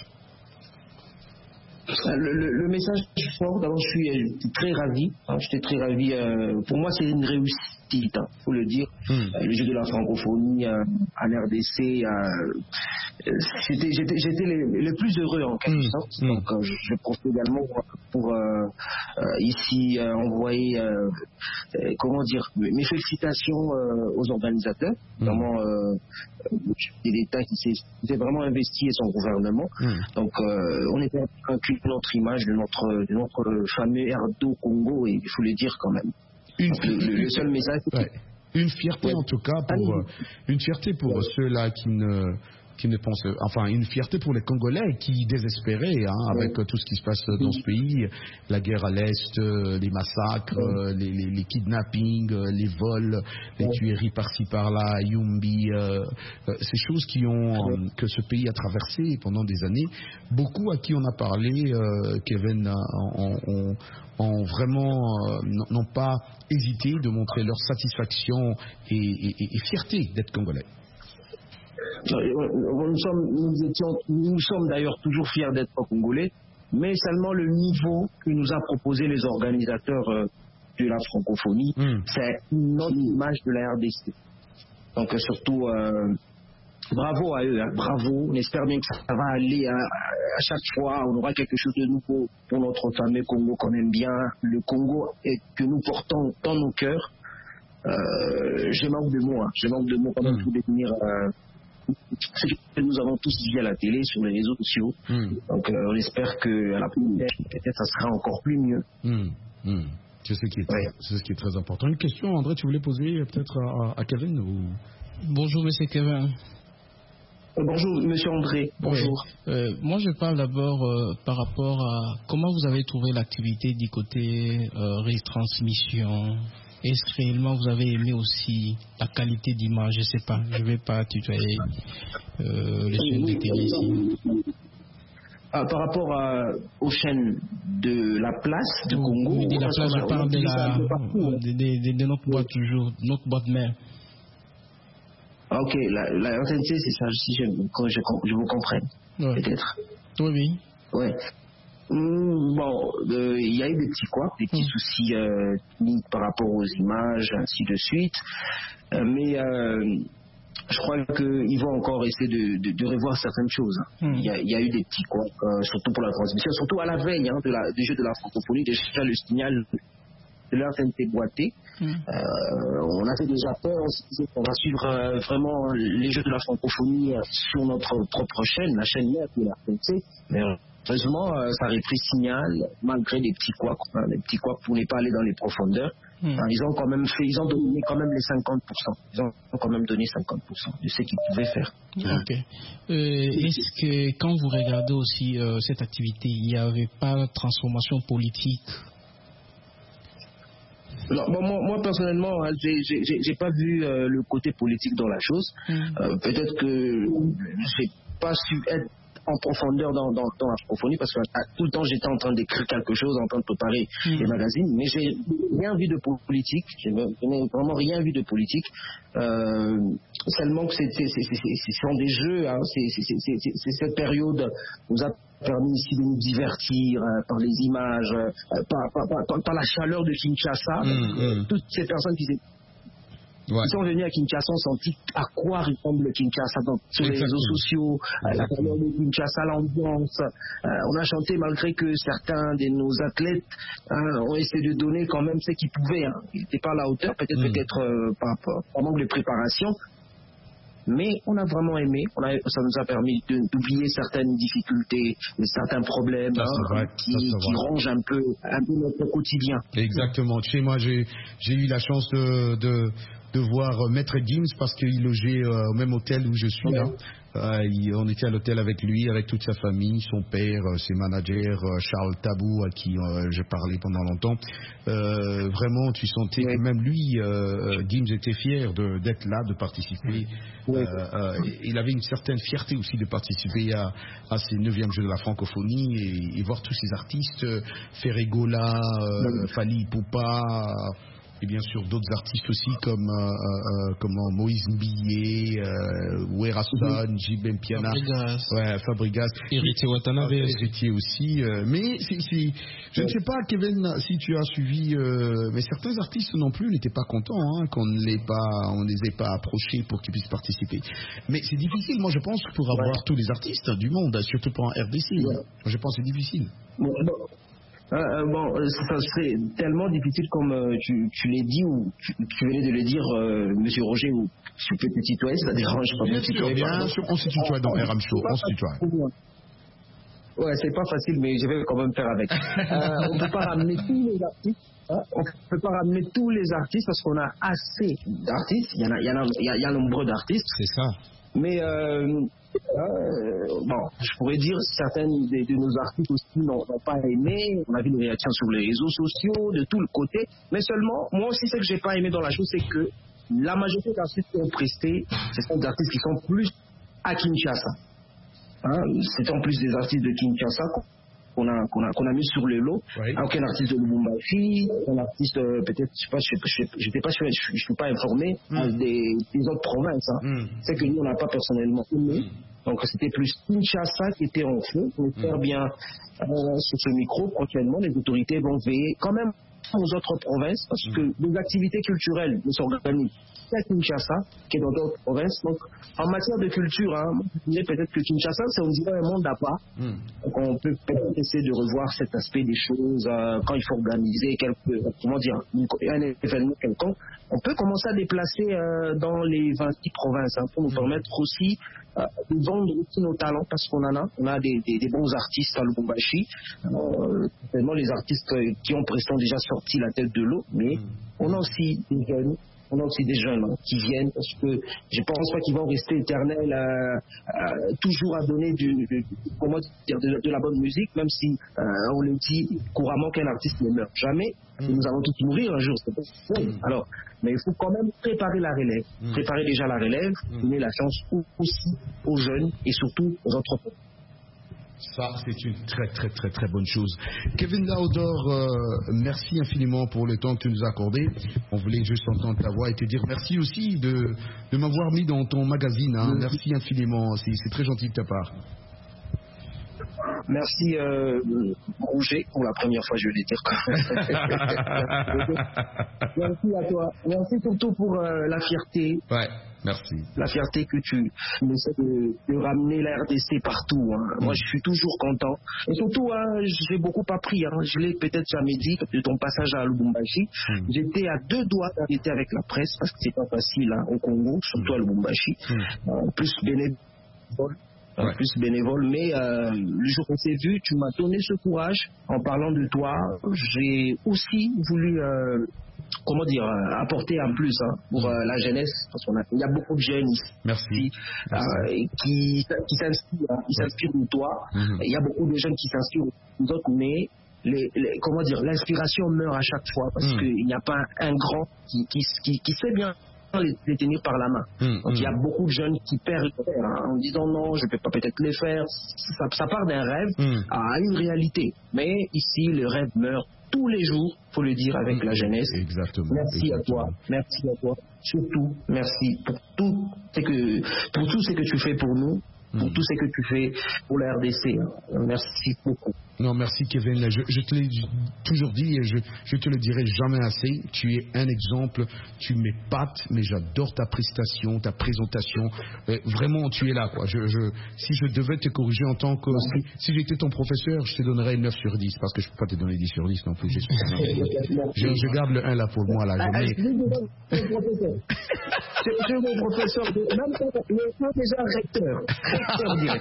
Le, le, le message fort, d'abord, je suis très ravi. Hein, j'étais très ravi. Euh, pour moi, c'est une réussite. il hein, faut le dire. Mm. Euh, les Jeux de la francophonie euh, en R D C, euh, j'étais, j'étais, j'étais le, le plus heureux en quelque mm. sorte. Mm. Donc euh, je, je profite également pour euh, euh, ici euh, envoyer, euh, euh, comment dire, mes félicitations euh, aux organisateurs, mm. vraiment euh, l'État qui s'est, s'est vraiment investi et son gouvernement. Mm. Donc euh, on est convaincu de notre image, de notre, de notre fameux R D O Congo, et il faut le dire quand même. Une, le, le seul message, ouais. Une fierté ouais. en tout cas pour euh, une fierté pour ouais. ceux-là qui ne qui ne pensent, enfin une fierté pour les Congolais qui désespéraient hein, avec ouais. tout ce qui se passe dans ce pays, la guerre à l'est, les massacres, ouais. les, les, les kidnappings, les vols, les ouais. tueries par-ci par-là, Yumbi, euh, ces choses qui ont ouais. que ce pays a traversé pendant des années. Beaucoup à qui on a parlé, euh, Kevin, ont, ont, ont vraiment euh, n'ont pas hésité de montrer leur satisfaction et, et, et fierté d'être Congolais. Nous sommes, nous étions, nous sommes d'ailleurs toujours fiers d'être congolais, mais seulement le niveau que nous a proposé les organisateurs euh, de la francophonie, mm. c'est une autre image de la R D C. Donc euh, surtout, euh, bravo à eux, hein, bravo. On espère bien que ça va aller à, à chaque fois, on aura quelque chose de nouveau pour notre fameux Congo qu'on aime bien, le Congo et que nous portons dans nos cœurs. Euh, je manque de mots, hein, je manque de mots quand même mm. pour définir. Euh, ce que nous avons tous vu à la télé, sur les réseaux sociaux. Mm. Donc euh, on espère qu'à la prochaine, peut-être ça sera encore plus mieux. Mm. Mm. C'est, ce qui est très, ouais. c'est ce qui est très important. Une question, André, tu voulais poser peut-être à, à Kevin ou... Bonjour, monsieur Kevin. Euh, bonjour, monsieur André. Bonjour. Oui. Euh, moi, je parle d'abord euh, par rapport à comment vous avez trouvé l'activité du côté euh, retransmission. Est-ce que réellement vous avez aimé aussi la qualité d'image? Je ne sais pas, je ne vais pas tutoyer euh, les chaînes de télé ici. Ah, par rapport à, aux chaînes de la place de Congo, oui, de la place, je parle de, la, de, de, de, de notre boîte toujours, notre boîte mère. Ah, ok, la, la R T N C, c'est ça, si je, je, je vous comprenne, ouais. Peut-être. Oui, oui. Ouais. Mmh, bon, il euh, y a eu des petits quoi, des petits mmh. soucis euh, par rapport aux images, ainsi de suite. Euh, mais euh, je crois qu'ils vont encore essayer de, de, de revoir certaines choses. Il mmh. y, y a eu des petits quoi, euh, surtout pour la transmission, surtout à la veille hein, de la, du jeu de la francophonie. Déjà le signal de l'R T N C boité. Mmh. Euh, on avait déjà peur, on se disait qu'on va suivre euh, vraiment les jeux de la francophonie euh, sur notre propre chaîne, la chaîne mère de l'R T N C. Mais heureusement, euh, ça avait pris signal, malgré des petits couacs, hein, des petits couacs pour ne pas aller dans les profondeurs. Mmh. Hein, ils ont quand même fait, ils ont donné quand même les cinquante pour cent. Ils ont quand même donné cinquante pour cent de ce qu'ils pouvaient faire. Ok. Euh, est-ce que quand vous regardez aussi euh, cette activité, il n'y avait pas de transformation politique? Non, bon, moi, moi personnellement, hein, j'ai, j'ai, j'ai pas vu euh, le côté politique dans la chose. Mmh. Euh, peut-être que j'ai pas su être en profondeur dans, dans, dans la francophonie parce que à, tout le temps j'étais en train d'écrire quelque chose, en train de préparer mmh. les magazines, mais j'ai rien vu de politique, je n'ai vraiment rien vu de politique. Euh, seulement que c'est, c'est, c'est, c'est, ce sont des jeux, hein, c'est, c'est, c'est, c'est, c'est cette période nous a permis ici de nous divertir euh, par les images, euh, par, par, par, par la chaleur de Kinshasa. Mmh, euh, mmh. Toutes ces personnes qui étaient Ouais. Ils sont venus à Kinshasa, on sentit à quoi ressemble Kinshasa donc, sur les réseaux sociaux, euh, la chaleur de Kinshasa, l'ambiance. Euh, on a chanté malgré que certains de nos athlètes hein, ont essayé de donner quand même ce qu'ils pouvaient. Hein. Ils n'étaient pas à la hauteur, peut-être mmh. peut-être euh, par, par, par manque de préparation. Mais on a vraiment aimé, on a, ça nous a permis de, d'oublier certaines difficultés, certains problèmes ça, hein, vrai, qui, ça, qui rongent un peu, un peu notre quotidien. Exactement. Tu sais, moi j'ai, j'ai eu la chance de... de... de voir Maître Gims parce qu'il logeait euh, au même hôtel où je suis là. Euh, il, on était à l'hôtel avec lui, avec toute sa famille, son père, euh, ses managers, euh, Charles Tabou à qui euh, j'ai parlé pendant longtemps. Euh, vraiment, tu sentais oui. que même lui, euh, Gims était fier de, d'être là, de participer. Oui. Euh, euh, il avait une certaine fierté aussi de participer à, à ces neuvièmes Jeux de la francophonie et, et voir tous ces artistes, euh, Ferregola, euh, oui. Fali Poupa. Et bien sûr d'autres artistes aussi comme euh, euh, comment Moïse Mbilé, euh, Weraston, J B Mpiana, Fabregas, ouais, Fabregas, Héritier Watanabe, Héritier aussi. Euh, mais c'est, c'est, je ne sais pas, Kevin, si tu as suivi, euh, mais certains artistes non plus n'étaient pas contents hein, qu'on ne les pas, on les ait pas approchés pour qu'ils puissent participer. Mais c'est difficile, moi je pense, pour avoir ouais. tous les artistes du monde, surtout pas en R D C. Ouais. Je pense que c'est difficile. Bon, bon. Euh, bon, ça serait tellement difficile comme euh, tu, tu l'as dit ou tu, tu venais de le dire, euh, Monsieur Roger, ou si tu peux te tutoyer, ça dérange pas. Bien sûr, bien sûr, on se tutoie dans R M Show, on se tutoie. Ouais, c'est pas facile, mais je vais quand même faire avec. euh, on peut pas ramener tous les artistes. Hein, on peut pas ramener tous les artistes parce qu'on a assez d'artistes. Il y en a, il y en a, il y a, il y a nombreux d'artistes. C'est ça. Mais euh, euh, bon, je pourrais dire certains de, de nos artistes aussi n'ont pas aimé. On a vu les réactions sur les réseaux sociaux, de tout le côté. Mais seulement, moi aussi, ce que j'ai pas aimé dans la chose, c'est que la majorité d'artistes qui ont presté, ce sont des artistes qui sont plus à Kinshasa. Hein, c'est en plus des artistes de Kinshasa qu'on a, qu'on a, qu'on a mis sur le lot. Oui. Aucun artiste de Lubumbashi, un artiste euh, peut-être, je sais pas, je n'étais pas sûr, je ne suis pas informé mm. hein, des, des autres provinces. Hein. Mm. C'est que nous, on n'a pas personnellement aimé. Mm. Donc c'était plus Kinshasa qui était en feu. On espère mm. bien euh, sur ce micro, prochainement, les autorités vont veiller quand même aux autres provinces parce mm. que les activités culturelles ne s'organisent à Kinshasa, qui est dans d'autres provinces. Donc, en matière de culture, hein, je disais peut-être que Kinshasa, c'est on dirait un monde à part. Mm. Donc, on peut peut-être essayer de revoir cet aspect des choses euh, quand il faut organiser quelque, comment dire, un événement quelconque. On peut commencer à déplacer euh, dans les vingt-six provinces hein, pour nous mm. permettre aussi euh, de vendre aussi nos talents parce qu'on en a. On a des, des, des bons artistes à Lubumbashi. Euh, certainement les artistes qui ont prestement déjà sorti la tête de l'eau, mais mm. on a aussi des jeunes. On a aussi des jeunes hein, qui viennent parce que je pense pas qu'ils vont rester éternels euh, euh, toujours à donner du, du, comment dire, de, de la bonne musique, même si euh, on le dit couramment qu'un artiste ne meurt jamais. Mm. Nous allons tous mourir un jour, c'est pas oui. mm. Alors, mais il faut quand même préparer la relève, mm. préparer déjà la relève, mm. donner la chance aussi aux jeunes et surtout aux entrepreneurs. Ça, c'est une très, très, très, très bonne chose. Kevin Laudor, euh, merci infiniment pour le temps que tu nous as accordé. On voulait juste entendre ta voix et te dire merci aussi de, de m'avoir mis dans ton magazine. Hein. Merci infiniment. C'est, c'est très gentil de ta part. Merci euh, Roger, pour la première fois je vais le dire. Merci à toi. Merci surtout pour euh, la fierté. Ouais, merci. La fierté que tu essaies de, de ramener la R D C partout. Hein. Mm. Moi je suis toujours content. Et surtout, hein, j'ai beaucoup appris. Hein. Je l'ai peut-être jamais dit de ton passage à Lubumbashi. Mm. J'étais à deux doigts d'arrêter avec la presse parce que c'est pas facile hein, au Congo, surtout à Lubumbashi. Mm. En plus bénévole. Ouais. Plus bénévole, mais euh, le jour qu'on s'est vu, tu m'as donné ce courage en parlant de toi. J'ai aussi voulu, euh, comment dire, apporter un plus hein, pour euh, la jeunesse, parce qu'il y a beaucoup de jeunes ici Merci. Euh, Merci. qui, qui s'inspirent, hein, qui s'inspirent de toi. Mm-hmm. Il y a beaucoup de jeunes qui s'inspirent des autres, mais les, les, comment dire, l'inspiration meurt à chaque fois parce mm. qu'il n'y a pas un grand qui, qui, qui, qui sait bien les, les tenir par la main. Mmh, Donc il mmh. y a beaucoup de jeunes qui perdent hein, en disant non, je ne peux pas peut-être les faire. Ça, ça part d'un rêve mmh. à une réalité. Mais ici, le rêve meurt tous les jours, il faut le dire avec mmh. la jeunesse. Exactement. Merci Exactement. à toi. Merci à toi. Surtout, merci pour tout ce que, pour tout ce que tu fais pour nous, pour mmh. tout ce que tu fais pour la R D C. Merci beaucoup. Non, merci Kevin. Je, je te l'ai toujours dit et je, je te le dirai jamais assez. Tu es un exemple. Tu m'épates, mais j'adore ta prestation, ta présentation. Euh, vraiment, tu es là, quoi. Je, je, si je devais te corriger en tant que... Si, si j'étais ton professeur, je te donnerais neuf sur dix parce que je ne peux pas te donner dix sur dix non plus. je, je garde le un là pour moi. Là. Je suis mon professeur. Même le déjà recteur. Recteur direct.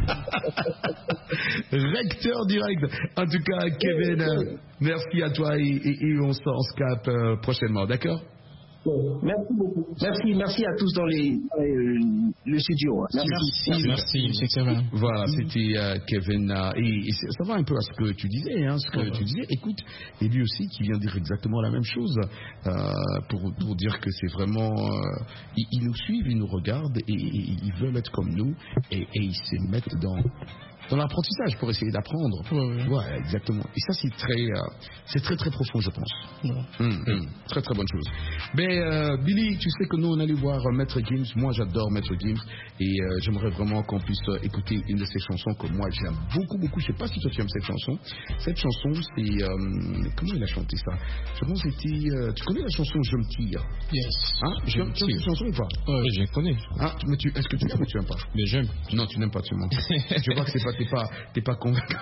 Recteur direct. En tout cas, Kevin, euh, merci à toi et, et, et on se capte euh, prochainement, d'accord? Merci beaucoup. Merci, merci à tous dans les, euh, le studio. Merci, merci, merci, c'est Kevin. Voilà, c'était euh, Kevin. Euh, et, et ça va un peu à ce que tu disais, hein, ce que ouais. tu disais. Écoute, et lui aussi qui vient dire exactement la même chose euh, pour, pour dire que c'est vraiment, euh, ils, ils nous suivent, ils nous regardent et, et ils veulent être comme nous et, et ils se mettent dans dans l'apprentissage pour essayer d'apprendre. Ouais, ouais. ouais, exactement. Et ça, c'est très, euh, c'est très très profond, je pense. Ouais. Mmh, mmh. Très très bonne chose. Mais euh, Billy, tu sais que nous on allait voir euh, Maître Gims. Moi, j'adore Maître Gims et euh, j'aimerais vraiment qu'on puisse euh, écouter une de ses chansons que moi j'aime beaucoup beaucoup. Je sais pas si toi tu aimes cette chanson. Cette chanson, c'est euh, comment il a chanté ça? Je pense que c'était. Euh, tu connais la chanson Je me tire? Yes. Hein? Tu aimes cette chanson ou pas? Oui, je la connais. Ah, mais tu, est-ce que tu aimes ou tu n'aimes pas? Mais j'aime. Non, tu n'aimes pas, tu mens. Je vois que c'est pas, t'es pas, t'es pas convaincu.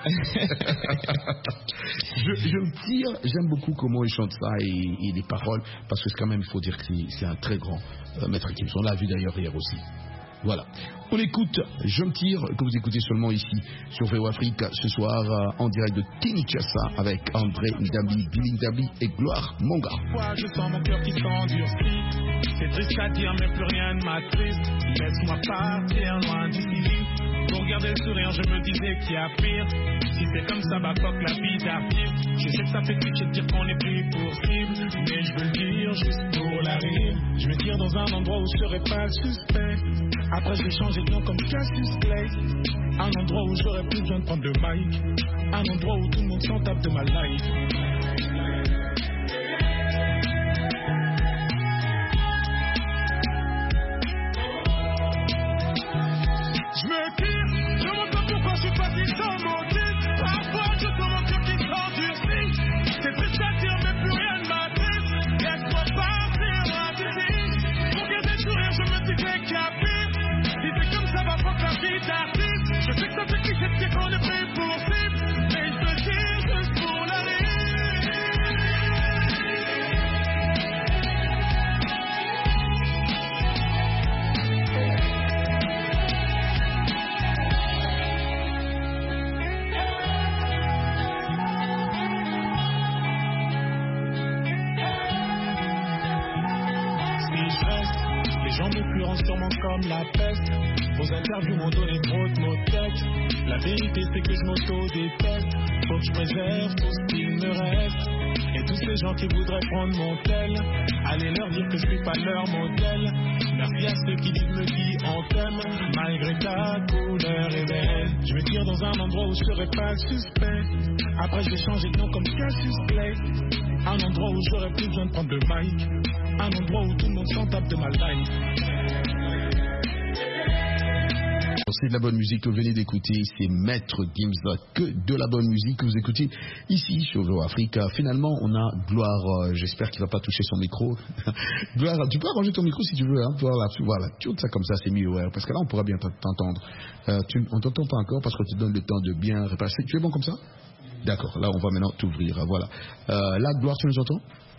je, je me tire, j'aime beaucoup comment il chante ça et, et les paroles, parce que quand même, il faut dire que c'est, c'est un très grand euh, Maître Gims. On l'a vu d'ailleurs hier aussi. Voilà. On écoute Je me tire, que vous écoutez seulement ici sur V O Afrique ce soir euh, en direct de Kinshasa avec André Ndambi, Billy Ndambi et Gloire Monga. Je sens mon cœur qui s'endurcit. C'est triste à dire mais plus rien ne m'attriste. Laisse-moi partir loin d'ici. Pour garder le sourire je me disais qu'il y a pire. Si c'est comme ça bah fuck la vie d'artiste. Je sais que ça fait cliché de dire qu'on est plus possible, mais je veux le dire juste pour la rire. Je me tire dans un endroit où je serai pas suspect. Après je vais changer de nom comme Cassius Clay. Un endroit où j'aurais plus besoin de prendre de mic. Un endroit où tout le monde s'en tape de ma life. Je me tire, je me demande pourquoi je suis parti sans mon titre. Parfois je sens mon cœur qui s'endurcit. C'est triste à dire mais plus rien ne m'attriste. Laisse-moi partir loin d'ici. Pour garder le sourire je me disais qu'il y a pire. Si c'est comme ça va fuck la vie d'artiste. Je sais que ça fait cliché de dire qu'on est plus possible, mais je me tire juste pour la rire. Les gens me pleurent sûrement comme la peste. Vos interviews m'ont donné trop de mots de tête. La vérité c'est que je m'auto-déteste. Faut que je préserve tout ce qu'il me reste. Et tous ces gens qui voudraient prendre mon tel, allez leur dire que je suis pas leur modèle. Merci à ceux qui disent me qui en t'aime. Malgré ta couleur est belle. Je me tire dans un endroit où je serai pas suspect. Après je vais changer de nom comme Cassius Clay. Un endroit où j'aurais plus besoin de prendre de mic. Un endroit où tout le monde s'en tape de ma life. C'est de la bonne musique que vous venez d'écouter, c'est Maître Gims, que de la bonne musique que vous écoutez ici sur V O Afrique. Finalement, on a Gloire, euh, j'espère qu'il ne va pas toucher son micro. Gloire, tu peux arranger ton micro si tu veux, hein. Voilà, voilà, tu ça comme ça, c'est mieux, ouais, parce que là, on pourra bien t'entendre. Euh, tu, on t'entend pas encore parce qu'on te donne le temps de bien repasser. Tu es bon comme ça? D'accord, là, on va maintenant t'ouvrir, voilà. Euh, là, Gloire, tu nous entends?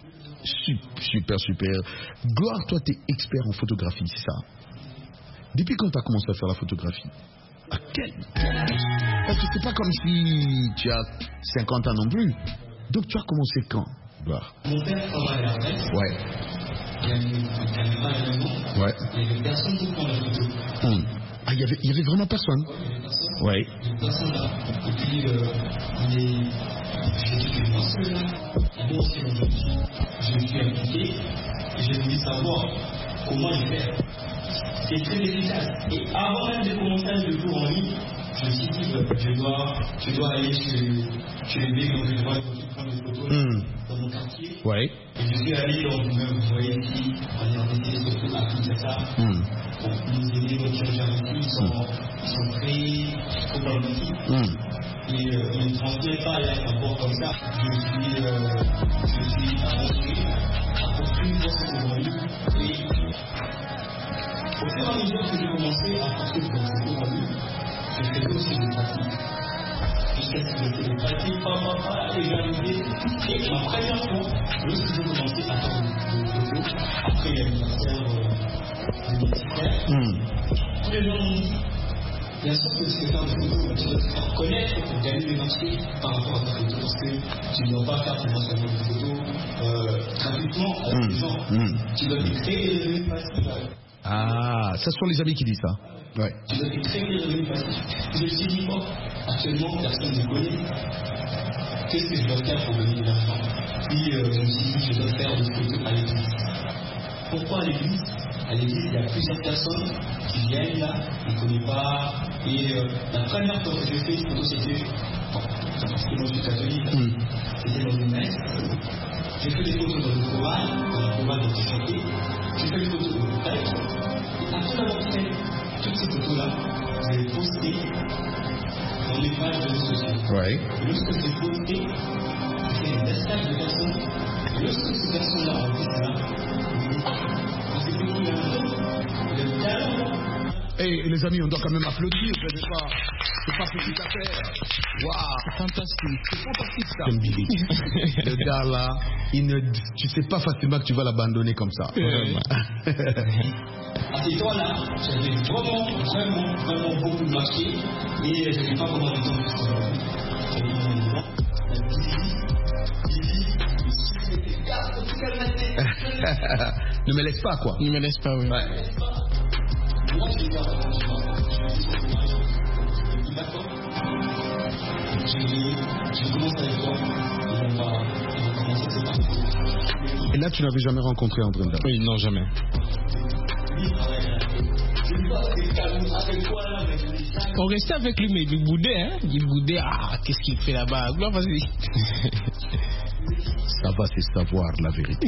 Super, super. Gloire, toi, tu es expert en photographie, c'est ça? Depuis quand tu as commencé à faire la photographie? À quel âge? Parce que c'est pas comme si tu as cinquante ans non plus. Donc tu as commencé quand, Gloire? Mon père travaille à la presse. Ouais. Il y avait une caméra à la maison. Ouais. Il y avait personne pour prendre la photo. Hum. Ah, il y avait, il y avait vraiment personne? Ouais, il y avait personne. Ouais. Il y avait personne là. Et puis, euh, on est... J'ai dit que moi seul là. Et bon, aussi, je me suis, je me suis appliqué. Et j'ai voulu savoir comment le faire. C'est très efficace. Et avant même de commencer le cours en ligne, je me suis dit, je dois, je dois aller chez, chez les mecs, donc je dois prendre des photos Mmh. dans mon quartier. Ouais. Et je suis allé dans vous voyez ici, on est en essai surtout à Kinshasa. Mmh. Bon, nos aînés, nos chirurgiens ici, ils sont, ils sont très compréhensifs. Mmh. Et euh, ils ne transmettent pas les rapports comme ça. Je suis, euh, je suis avancé à poursuivre ce que j'ai lu. Et au fur et à mesure que j'ai commencé à poursuivre ce que j'ai lu, je faisais aussi des pratiques. Jusqu'à ce que je faisais des pratiques, pas, pas, pas, légalisées. Et ma première fois, lorsque j'ai commencé à faire des photos, après l'anniversaire euh, universitaire, tous les gens m'ont dit, bien sûr que c'est faire des photos, tu dois te faire connaître pour gagner des marchés par rapport à ta photo, parce que tu ne dois pas faire seulement des photos euh, gratuitement avec les gens. Mmh. Tu dois te créer des revenus passifs. Ah, ça sont les amis qui disent ça. Ouais. Tu dois te créer des revenus passifs. Je me suis dit, oh, actuellement, personne ne me connaît. Qu'est-ce que je dois faire pour gagner de l'argent? Puis euh, je me suis dit, je dois faire des photos à l'église. Pourquoi à l'église? à l'église, il y a plusieurs personnes qui viennent là, on ne connaît pas. Et euh, la première fois que j'ai fait une photo, c'était, bon, parce que moi je suis catholique, mm. c'était dans une messe. J'ai fait des photos dans le chorale, dans le chorale dont j'ai chanté. J'ai fait des photos dans le texte. Après avoir fait toutes ces photos-là, je les ai postées dans les pages de réseaux sociaux. Ouais. Et lorsque je les ai postées, j'ai fait des messages de personnes. Et lorsque ces personnes-là ont vu ça, on s'est pris le talent. Et les amis, on doit quand même applaudir, c'est pas, c'est pas petite affaire. Waouh, c'est fantastique, c'est fantastique ça. Le gars là, il ne, tu sais pas facilement que tu vas l'abandonner comme ça. Vraiment. À ces temps-là, j'avais vraiment, vraiment, vraiment beaucoup marché et je ne sais pas comment les gens ne me laisse pas quoi. Ne me laisse pas, oui. Ouais. Moi, je vais d'accord. Je commence avec toi. On va commencer cette partie. Et là, tu n'avais jamais rencontré André Ndala? Oui, non, jamais. On restait avec lui, mais il boudait, hein. Il boudait, ah, qu'est-ce qu'il fait là-bas? Non, vas-y. Ça va, c'est savoir la vérité.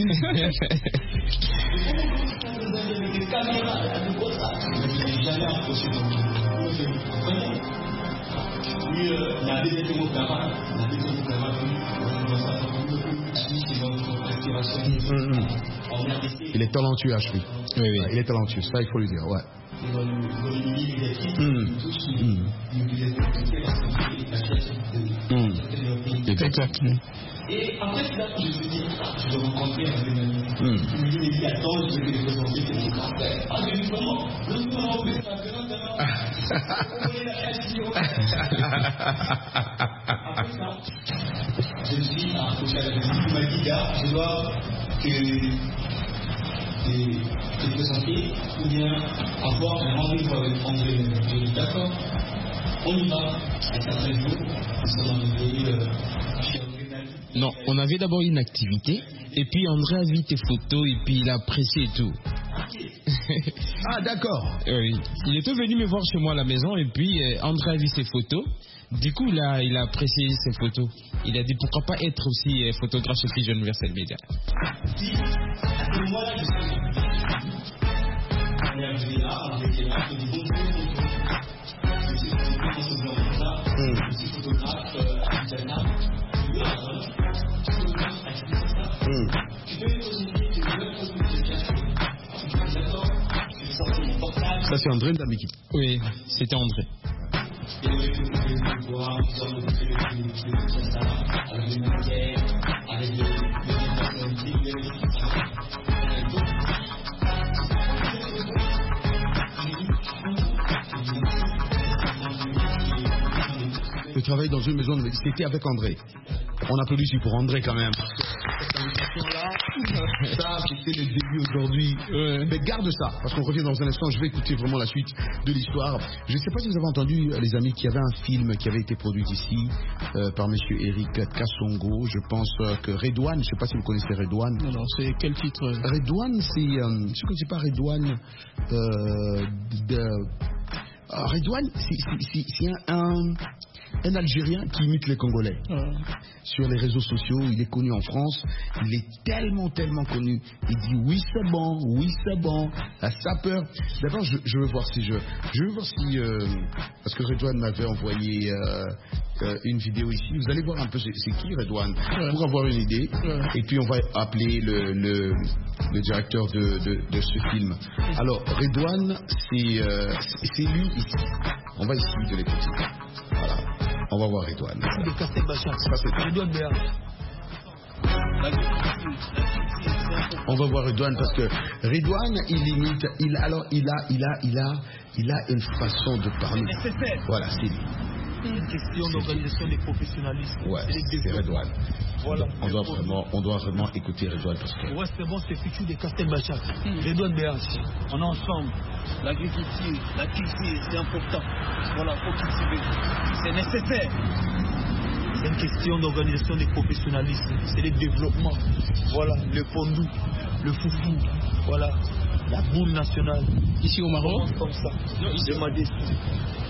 Il est talentueux, Ashby. Oui, oui. Il est talentueux, ça il faut le dire, ouais. Exactement. Et après, c'est là que je me suis dit, je vais rencontrer un de mes amis. Je me dis, mais il attend, je vais les présenter, c'est mon grand frère. Ah, je dis, comment? Le moment où c'est un grand demain. Après ça, je me suis approché avec lui. Il m'a dit, gars, je dois te, te, te présenter ou bien avoir un rendez-vous avec André. Je dis, d'accord, on y va. Un certain jour, nous sommes dans le pays euh, chez André. Non, on avait d'abord une activité, et puis André a vu tes photos, et puis il a apprécié et tout. Ah, d'accord. Oui. Il était venu me voir chez moi à la maison, et puis euh, André a vu ses photos. Du coup, il a, il a apprécié ses photos. Il a dit pourquoi pas être aussi euh, photographe chez Fusion Universel Media. Si, à ce moment-là, je suis. On est arrivé là, on était là, on dit bonjour, bonjour. Je suis photographe, ce blanc-là. Je suis photographe à Ghana. Ça c'est André Ndamiki. Oui, c'était André. Je travaille dans une maison de... C'était avec André. On applaudit ici pour André quand même. Ça, c'était le début aujourd'hui. Ouais. Mais garde ça, parce qu'on revient dans un instant. Je vais écouter vraiment la suite de l'histoire. Je ne sais pas si vous avez entendu, les amis, qu'il y avait un film qui avait été produit ici euh, par monsieur Eric Kassongo. Je pense euh, que Redouane, je ne sais pas si vous connaissez Redouane. Non, non, c'est quel titre? Redouane, c'est... Euh, je ne connais pas Redouane. Euh, de, euh, Redouane, c'est un... un Un Algérien qui imite les Congolais. Euh. Sur les réseaux sociaux, il est connu en France. Il est tellement, tellement connu. Il dit oui, c'est bon, oui, c'est bon. La sapeur. D'abord, je, je veux voir si je. Je veux voir si. Euh, parce que Redouane m'avait envoyé euh, euh, une vidéo ici. Vous allez voir un peu c'est, c'est qui Redouane ouais. Pour avoir une idée. Ouais. Et puis, on va appeler le, le, le directeur de, de, de ce film. Alors, Redouane, c'est, euh, c'est, c'est lui ici. On va essayer de l'écouter. Voilà. On va voir Redouane. On va voir Redouane parce que Redouane, il imite, il alors il a, il a, il a, il a une façon de parler. Voilà, c'est lui. Une question d'organisation des professionnalistes. Ouais, c'est Redouane. Voilà. On doit vraiment, on doit vraiment écouter Redouane parce que. Ouais, c'est bon, c'est futur des Castel Bachar. Redouane B H. On est ensemble. L'agriculture, la culture, c'est important. Voilà, faut cultiver. C'est nécessaire. C'est une question d'organisation des professionnalistes. C'est le développement. Voilà, le fondou, le foufou. Voilà. la boule nationale. Ici au Maroc? Comme ça. Non, ici. De ma destinée.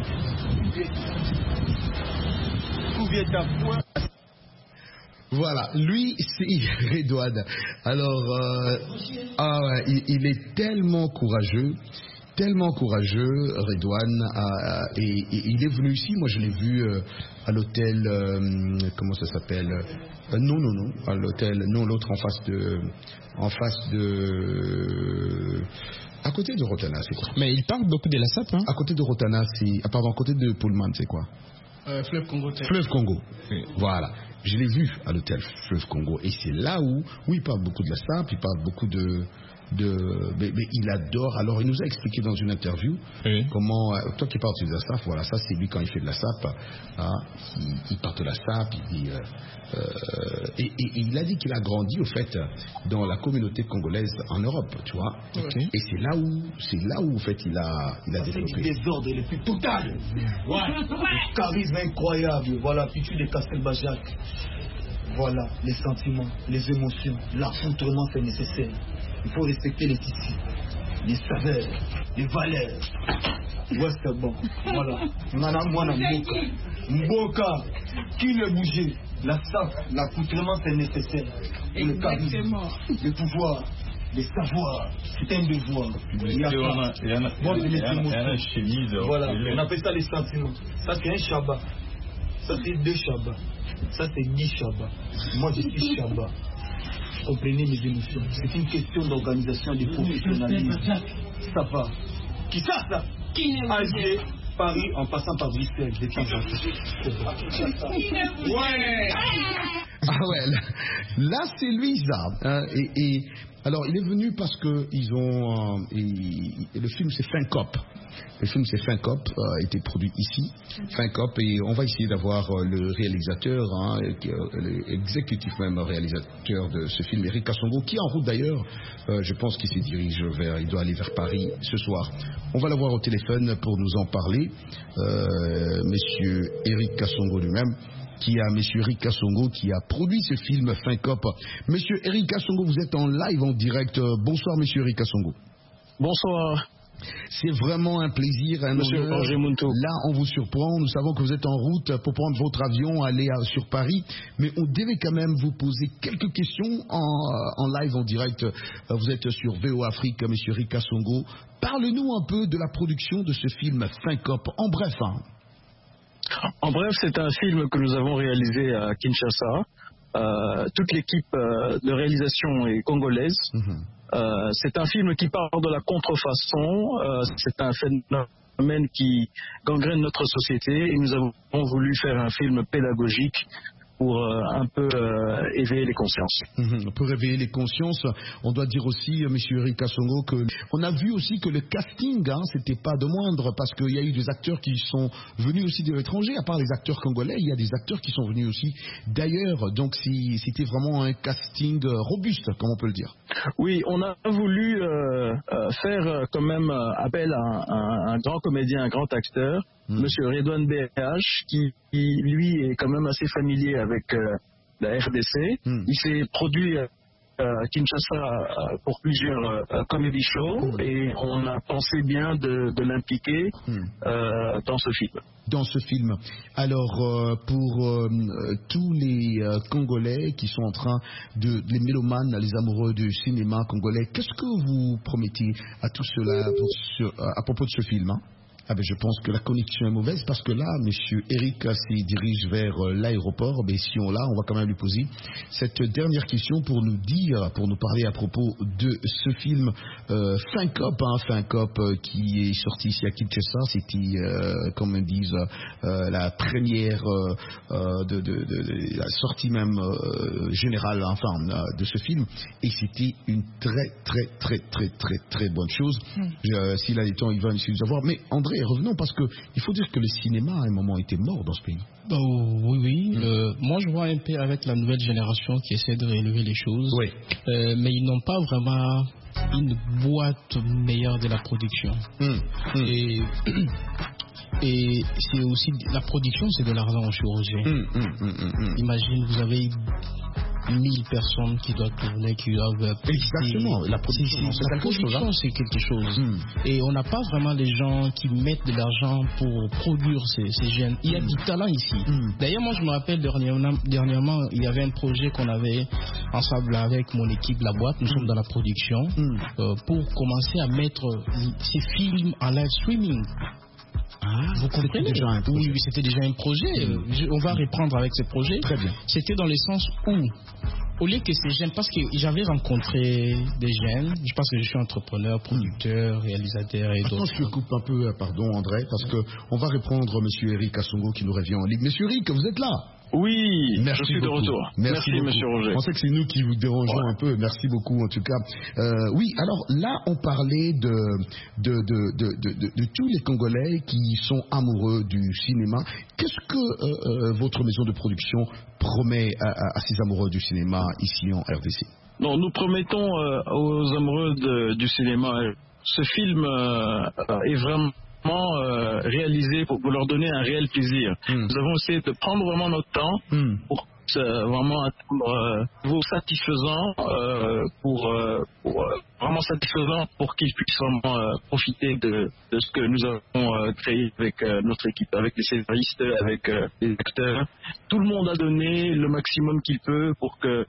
Où vient ta foi? Voilà, lui c'est Redouane. Alors, euh, ah ouais, il, il est tellement courageux, tellement courageux, Redouane, euh, et, et il est venu ici. Moi, je l'ai vu euh, à l'hôtel, euh, comment ça s'appelle euh, Non, non, non, à l'hôtel, non, l'autre en face de, en face de, à côté de Rotana, c'est quoi? Mais il parle beaucoup de la S A P, hein? À côté de Rotana, c'est, ah, pardon, à côté de Pullman, c'est quoi? Euh, Fleuve Congo. Fleuve Congo. Oui. Voilà. Je l'ai vu à l'hôtel Fleuve Congo. Et c'est là où, où il parle beaucoup de la S A P, il parle beaucoup de... de mais, mais il adore. Alors, il nous a expliqué dans une interview oui. comment... Euh, toi qui parles de la S A P, voilà, ça c'est lui quand il fait de la S A P. Hein, il, il parle de la S A P. Il dit, euh, euh, et, et, et il a dit qu'il a grandi, au fait, dans la communauté congolaise en Europe, tu vois. Okay. Et c'est là où, c'est là où, en fait, il a, il a développé. C'est le désordre le plus total. Ouais. Le charisme incroyable. Voilà, puis tu de Castelbajac. Voilà, les sentiments, les émotions, l'affrontement c'est nécessaire. Il faut respecter les tissus, les saveurs, les valeurs. Ouais, c'est bon. Voilà. Nana Mwana Mboka. Mboka. Qui ne bougeait? La S A P, l'accoutrement c'est nécessaire. Le charisme, le pouvoir, le savoir. C'est un devoir. Il y a ça. Il y a une chemise. Voilà, on appelle ça les sentiments. Ça c'est un Shabbat. Ça c'est deux Shabbats. Ça c'est dix Shabbats. Moi je suis Shabbat. Comprenez mes émotions. C'est une question d'organisation et de professionnalisme. Ça va. Qui ça ça? Alger, Paris en passant par Bruxelles. Des temps ouais. Ah ouais, là, là c'est lui ça. Hein, et, et alors il est venu parce que ils ont euh, et, et le film c'est Fin Cop. Le film c'est Fin Cop, a euh, été produit ici, Fin Cop, et on va essayer d'avoir euh, le réalisateur, hein, l'exécutif même réalisateur de ce film, Eric Kassongo, qui est en route d'ailleurs, euh, je pense qu'il se dirige vers, il doit aller vers Paris ce soir. On va l'avoir au téléphone pour nous en parler, euh, monsieur Eric Kassongo lui-même, qui a monsieur Eric Kassongo qui a produit ce film Fin Cop. Monsieur Eric Kassongo, vous êtes en live, en direct. Bonsoir monsieur Eric Kassongo. Bonsoir. C'est vraiment un plaisir, un Monsieur honneur. Là, on vous surprend. Nous savons que vous êtes en route pour prendre votre avion, aller à, sur Paris. Mais on devait quand même vous poser quelques questions en, en live, en direct. Vous êtes sur V O Afrique, monsieur Eric Kassongo. Parle-nous un peu de la production de ce film Fin Cop. En bref, hein. En bref, c'est un film que nous avons réalisé à Kinshasa. Euh, toute l'équipe euh, de réalisation est congolaise. Mm-hmm. Euh, c'est un film qui parle de la contrefaçon. Euh, c'est un phénomène qui gangrène notre société et nous avons voulu faire un film pédagogique pour euh, un peu euh, éveiller les consciences. Mmh, pour éveiller les consciences, on doit dire aussi, euh, monsieur Eric Kassongo, que on a vu aussi que le casting, hein, c'était pas de moindre, parce qu'il y a eu des acteurs qui sont venus aussi de l'étranger, à part les acteurs congolais, il y a des acteurs qui sont venus aussi d'ailleurs, donc si, c'était vraiment un casting robuste, comme on peut le dire. Oui, on a voulu euh, euh, faire quand même appel à un, un, un grand comédien, un grand acteur, Mmh. Monsieur Redouane B H, qui, qui lui est quand même assez familier avec euh, la R D C. Mmh. Il s'est produit à euh, Kinshasa euh, pour plusieurs euh, comedy shows mmh. et on a pensé bien de, de l'impliquer mmh. euh, dans ce film. Dans ce film. Alors, euh, pour euh, tous les euh, Congolais qui sont en train de, les mélomanes, les amoureux du cinéma congolais, qu'est-ce que vous promettez à tout cela pour ce, à propos de ce film, hein? Ah ben je pense que la connexion est mauvaise parce que là, monsieur Eric se dirige vers euh, l'aéroport. Mais si on l'a, on va quand même lui poser cette dernière question pour nous dire, pour nous parler à propos de ce film euh, Fin Cop, hein, Fin Cop euh, qui est sorti ici à Kinshasa. C'était, euh, comme ils disent, euh, la première euh, euh, de, de, de, de la sortie même euh, générale, enfin, euh, de ce film. Et c'était une très très très très très très bonne chose. Mm. Euh, S'il a les temps, il va essayer de savoir. Mais André, revenons parce qu'il faut dire que le cinéma à un moment était mort dans ce pays. Oh, oui, oui. Mmh. Euh, moi, je vois un peu avec la nouvelle génération qui essaie de réélever les choses. Oui. Euh, mais ils n'ont pas vraiment une boîte meilleure de la production. Mmh. Mmh. Et, et c'est aussi la production, c'est de l'argent, monsieur Roger. Mmh, mmh, mmh, mmh. Imagine, vous avez mille personnes qui doivent tourner, qui doivent... Exactement, la production, c'est, c'est, la production, c'est quelque chose. Mm. Et on n'a pas vraiment des gens qui mettent de l'argent pour produire ces, ces jeunes. Il y a mm. du talent ici. Mm. D'ailleurs, moi, je me rappelle, dernièrement, dernièrement, il y avait un projet qu'on avait ensemble avec mon équipe, La Boîte. Nous mm. sommes dans la production mm. euh, pour commencer à mettre ces films en live streaming. Ah, vous comprenez déjà un projet. Oui, oui, c'était déjà un projet. Mmh. Je, on va reprendre avec ce projet. Très bien. C'était dans le sens où, au lieu que ces jeunes, parce que j'avais rencontré des jeunes, je pense que je suis entrepreneur, producteur, réalisateur et Attends, d'autres. je coupe un peu, pardon André, parce que on va reprendre Monsieur Eric Kassongo qui nous revient en ligne. Monsieur Eric, vous êtes là? Oui, merci je suis beaucoup. de retour. Merci, merci Monsieur Roger. Je pensais que c'est nous qui vous dérangeons ouais. un peu. Merci beaucoup en tout cas. Euh, oui, alors là, on parlait de de, de, de, de, de, de tous les Congolais qui sont amoureux du cinéma. Qu'est-ce que euh, euh, votre maison de production promet à, à, à ces amoureux du cinéma ici en R D C? Non, nous promettons euh, aux amoureux de, du cinéma, ce film euh, est vraiment Euh, réalisé pour, pour leur donner un réel plaisir. Mm. Nous avons essayé de prendre vraiment notre temps mm. pour euh, vraiment atteindre euh, vos satisfaisants euh, pour, euh, pour euh, vraiment satisfaisant pour qu'ils puissent vraiment euh, profiter de, de ce que nous avons euh, créé avec euh, notre équipe, avec les scénaristes, avec euh, les acteurs. Tout le monde a donné le maximum qu'il peut pour que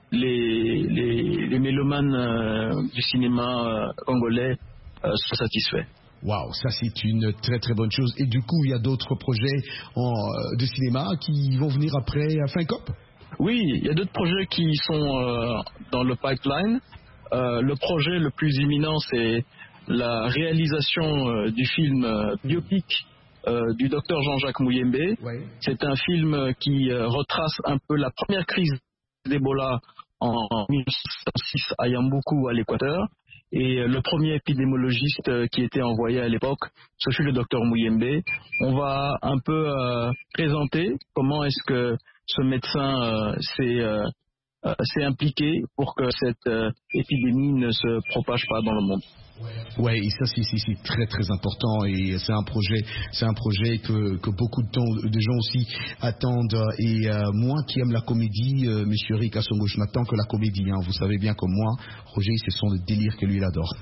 les, les, les mélomanes euh, du cinéma euh, congolais euh, soient satisfaits. Waouh, ça c'est une très très bonne chose. Et du coup, il y a d'autres projets en, euh, de cinéma qui vont venir après à Fincop? Oui, il y a d'autres projets qui sont euh, dans le pipeline. Euh, le projet le plus imminent, c'est la réalisation euh, du film euh, biopic euh, du docteur Jean-Jacques Muyembe. Ouais. C'est un film qui euh, retrace un peu la première crise d'Ebola en mille neuf cent soixante-six à Yamboukou, à l'Équateur. Et le premier épidémiologiste qui était envoyé à l'époque, ce fut le docteur Muyembe. On va un peu euh, présenter comment est-ce que ce médecin euh, s'est, euh, euh, s'est impliqué pour que cette euh, épidémie ne se propage pas dans le monde. Ouais, et ça c'est, c'est, c'est très très important et c'est un projet, c'est un projet que, que beaucoup de, temps, de gens aussi attendent. Et euh, moi qui aime la comédie, euh, Monsieur Eric Kassongo, je n'attends que la comédie. Hein. Vous savez bien comme moi, Roger, c'est son délire que lui il adore.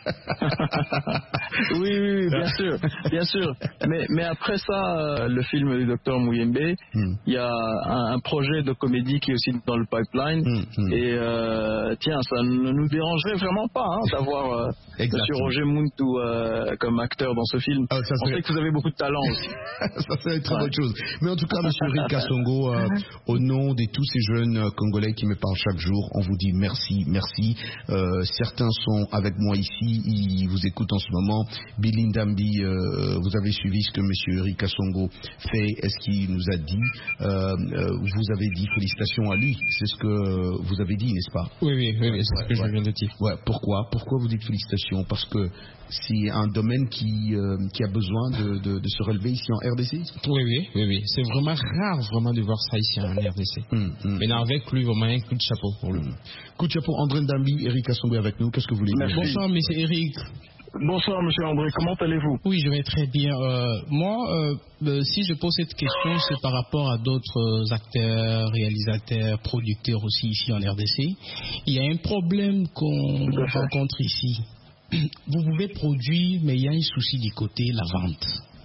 oui, oui, oui, bien sûr, bien sûr. Mais, mais après ça, euh, le film du docteur Muyembe, il mm. y a un, un projet de comédie qui est aussi dans le pipeline. Mm, mm. Et euh, tiens, ça ne nous dérangerait vraiment pas hein, d'avoir euh, Monsieur Roger Muntu euh, comme acteur dans ce film. Ah, ça serait... On sait que vous avez beaucoup de talent aussi. Ça serait une très ouais. bonne chose. Mais en tout cas, Monsieur Eric Kassongo, euh, au nom de tous ces jeunes euh, Congolais qui me parlent chaque jour, on vous dit merci, merci. Euh, certains sont avec moi ici. Il vous écoute en ce moment. Billy Ndambi, euh, vous avez suivi ce que M. Eric Kassongo fait, est-ce qu'il nous a dit. Euh, euh, vous avez dit félicitations à lui. C'est ce que vous avez dit, n'est-ce pas? Oui, oui, oui, ouais, c'est ouais, ce que ouais. je viens de dire. Ouais, pourquoi Pourquoi vous dites félicitations? Parce que c'est un domaine qui, euh, qui a besoin de, de, de se relever ici en R D C? Oui, oui, oui, oui. C'est vraiment rare vraiment de voir ça ici en R D C. Hum, hum. Mais avec lui, vraiment un coup de chapeau pour lui. Coup de chapeau, André Ndambi, Eric Kassongo avec nous. Qu'est-ce que vous voulez dire? Bonsoir, monsieur Eric. Bonsoir, monsieur André. Comment allez-vous? Oui, je vais très bien. Euh, moi, euh, euh, si je pose cette question, c'est par rapport à d'autres acteurs, réalisateurs, producteurs aussi ici en R D C. Il y a un problème qu'on rencontre ici. Vous pouvez produire, mais il y a un souci du côté la vente.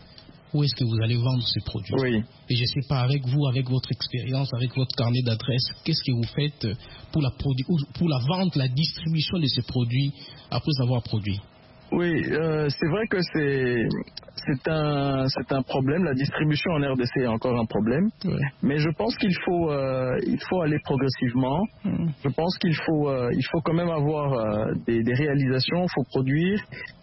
Où est-ce que vous allez vendre ces produits? Oui. Et je ne sais pas, avec vous, avec votre expérience, avec votre carnet d'adresses, qu'est-ce que vous faites pour la, produ- pour la vente, la distribution de ces produits après avoir produit? Oui, euh, c'est vrai que c'est c'est un c'est un problème. La distribution en R D C est encore un problème, ouais. Mais je pense qu'il faut euh, il faut aller progressivement. Mm. Je pense qu'il faut euh, il faut quand même avoir euh, des, des réalisations, il faut produire.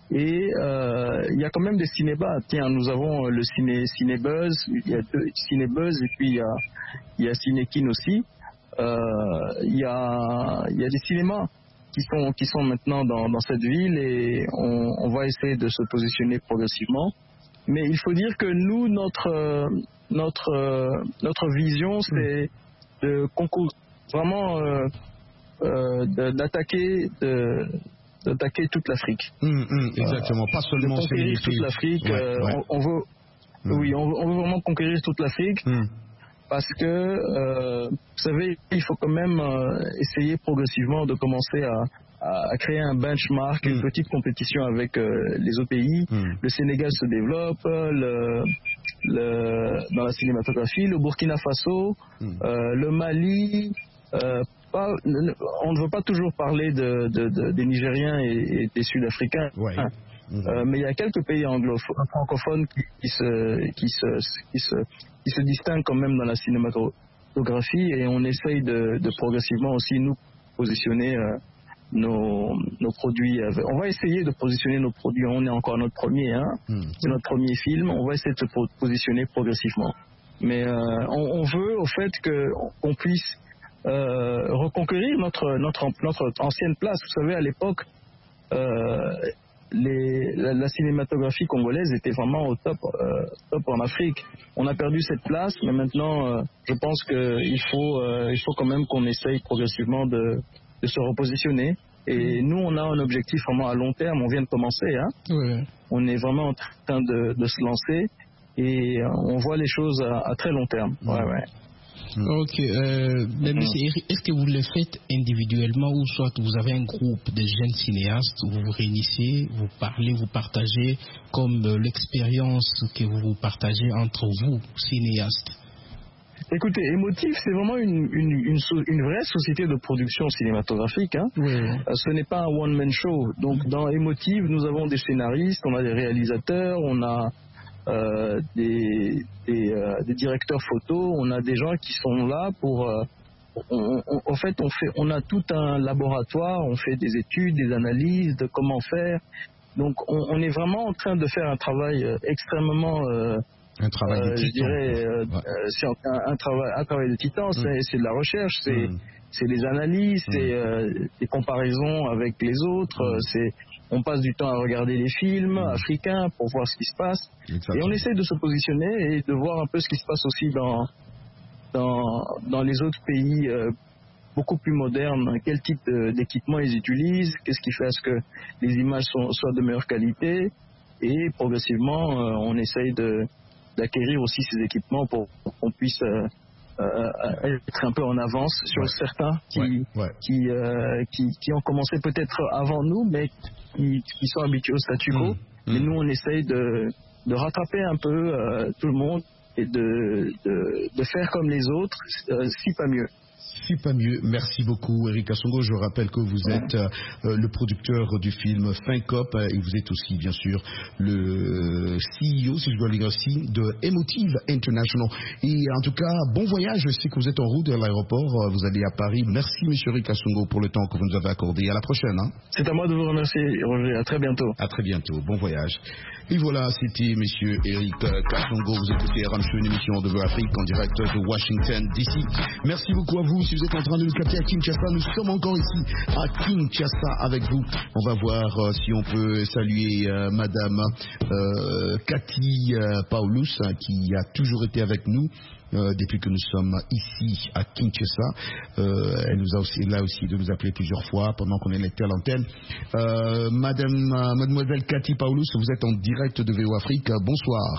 Et euh, il y a quand même des cinébas. Tiens, nous avons le ciné Cinébuzz, il y a deux Cinébuzz et puis il y a il y a Cinékin aussi. Euh, il y a il y a des cinémas qui sont qui sont maintenant dans, dans cette ville et on, on va essayer de se positionner progressivement. Mais il faut dire que nous, notre notre notre vision, c'est de concours vraiment euh, euh, d'attaquer de, d'attaquer toute l'Afrique. Mmh, mmh, exactement, pas seulement de conquérir toute l'Afrique. Ouais, euh, ouais. On, on veut mmh. oui, on, on veut vraiment conquérir toute l'Afrique. Mmh. parce que, euh, vous savez, il faut quand même euh, essayer progressivement de commencer à, à créer un benchmark, mmh. une petite compétition avec euh, les autres pays. Mmh. Le Sénégal se développe, le, le, dans la cinématographie, le Burkina Faso, mmh. euh, le Mali. Euh, pas, on ne veut pas toujours parler de, de, de, des Nigériens et, et des Sud-Africains. Ouais. Hein. Mmh. Euh, mais il y a quelques pays anglophones, francophones qui, qui, se, qui, se, qui, se, qui se distinguent quand même dans la cinématographie, et on essaye de, de progressivement aussi nous positionner euh, nos, nos produits. On va essayer de positionner nos produits. On est encore notre premier, hein. Mmh. C'est notre premier film. On va essayer de se positionner progressivement. Mais euh, on, on veut au fait que, qu'on puisse euh, reconquérir notre, notre, notre ancienne place. Vous savez, à l'époque, euh, Les, la, la cinématographie congolaise était vraiment au top, euh, top en Afrique. On a perdu cette place, mais maintenant, euh, je pense qu'il faut, euh, il faut quand même qu'on essaye progressivement de, de se repositionner. Et nous, on a un objectif vraiment à long terme. On vient de commencer, hein. Oui. On est vraiment en train de, de se lancer, et on voit les choses à, à très long terme. Mmh. Ouais, ouais. Ok, euh, mais monsieur Eric, est-ce que vous le faites individuellement, ou soit vous avez un groupe de jeunes cinéastes où vous vous réunissez, vous parlez, vous partagez, comme euh, l'expérience que vous partagez entre vous, cinéastes? Écoutez, Emotive, c'est vraiment une, une, une, une vraie société de production cinématographique. Hein. Oui. Euh, ce n'est pas un one-man show. Donc dans Emotive, nous avons des scénaristes, on a des réalisateurs, on a Euh, des, des, euh, des directeurs photos, on a des gens qui sont là pour... Euh, on, on, en fait, on, fait, on a tout un laboratoire, on fait des études, des analyses de comment faire. Donc, on, on est vraiment en train de faire un travail extrêmement... Euh, un travail euh, de je titan. dirais, euh, ouais. euh, c'est un, un, travail, un travail de titan, mmh. c'est, c'est de la recherche, c'est, mmh. c'est des analyses, mmh. c'est euh, des comparaisons avec les autres, mmh. c'est... On passe du temps à regarder les films mmh. africains pour voir ce qui se passe. Exactement. Et on essaie de se positionner et de voir un peu ce qui se passe aussi dans, dans, dans les autres pays euh, beaucoup plus modernes. Quel type de, d'équipement ils utilisent, qu'est-ce qui fait à ce que les images sont, soient de meilleure qualité. Et progressivement, euh, on essaye de, d'acquérir aussi ces équipements pour, pour qu'on puisse... Euh, Euh, être un peu en avance sur ouais. certains qui, ouais. Ouais. Qui, euh, qui, qui ont commencé peut-être avant nous, mais qui, qui sont habitués au statu quo. Mmh. Et nous, on essaye de, de rattraper un peu euh, tout le monde et de, de, de faire comme les autres, euh, si pas mieux. Si pas mieux. Merci beaucoup, Eric Kassongo. Je rappelle que vous êtes euh, le producteur du film Fincop, et vous êtes aussi, bien sûr, le C E O, si je dois le dire ainsi, de Emotive International. Et en tout cas, bon voyage. Je sais que vous êtes en route à l'aéroport. Vous allez à Paris. Merci, monsieur Eric Kassongo, pour le temps que vous nous avez accordé. À la prochaine. Hein. C'est à moi de vous remercier, Roger. À très bientôt. À très bientôt. Bon voyage. Et voilà, c'était monsieur Eric Kassongo. Vous écoutez R M C, une émission de Afrique en direct de Washington, D C. Merci beaucoup à vous. Si vous êtes en train de nous capter à Kinshasa, nous sommes encore ici à Kinshasa avec vous. On va voir euh, si on peut saluer euh, madame euh, Cathy euh, Paulus, hein, qui a toujours été avec nous euh, depuis que nous sommes ici à Kinshasa. Euh, elle nous a aussi, là aussi de nous appeler plusieurs fois pendant qu'on était à l'antenne. Euh, madame, euh, mademoiselle Cathy Paulus, vous êtes en direct de V O Afrique. Bonsoir.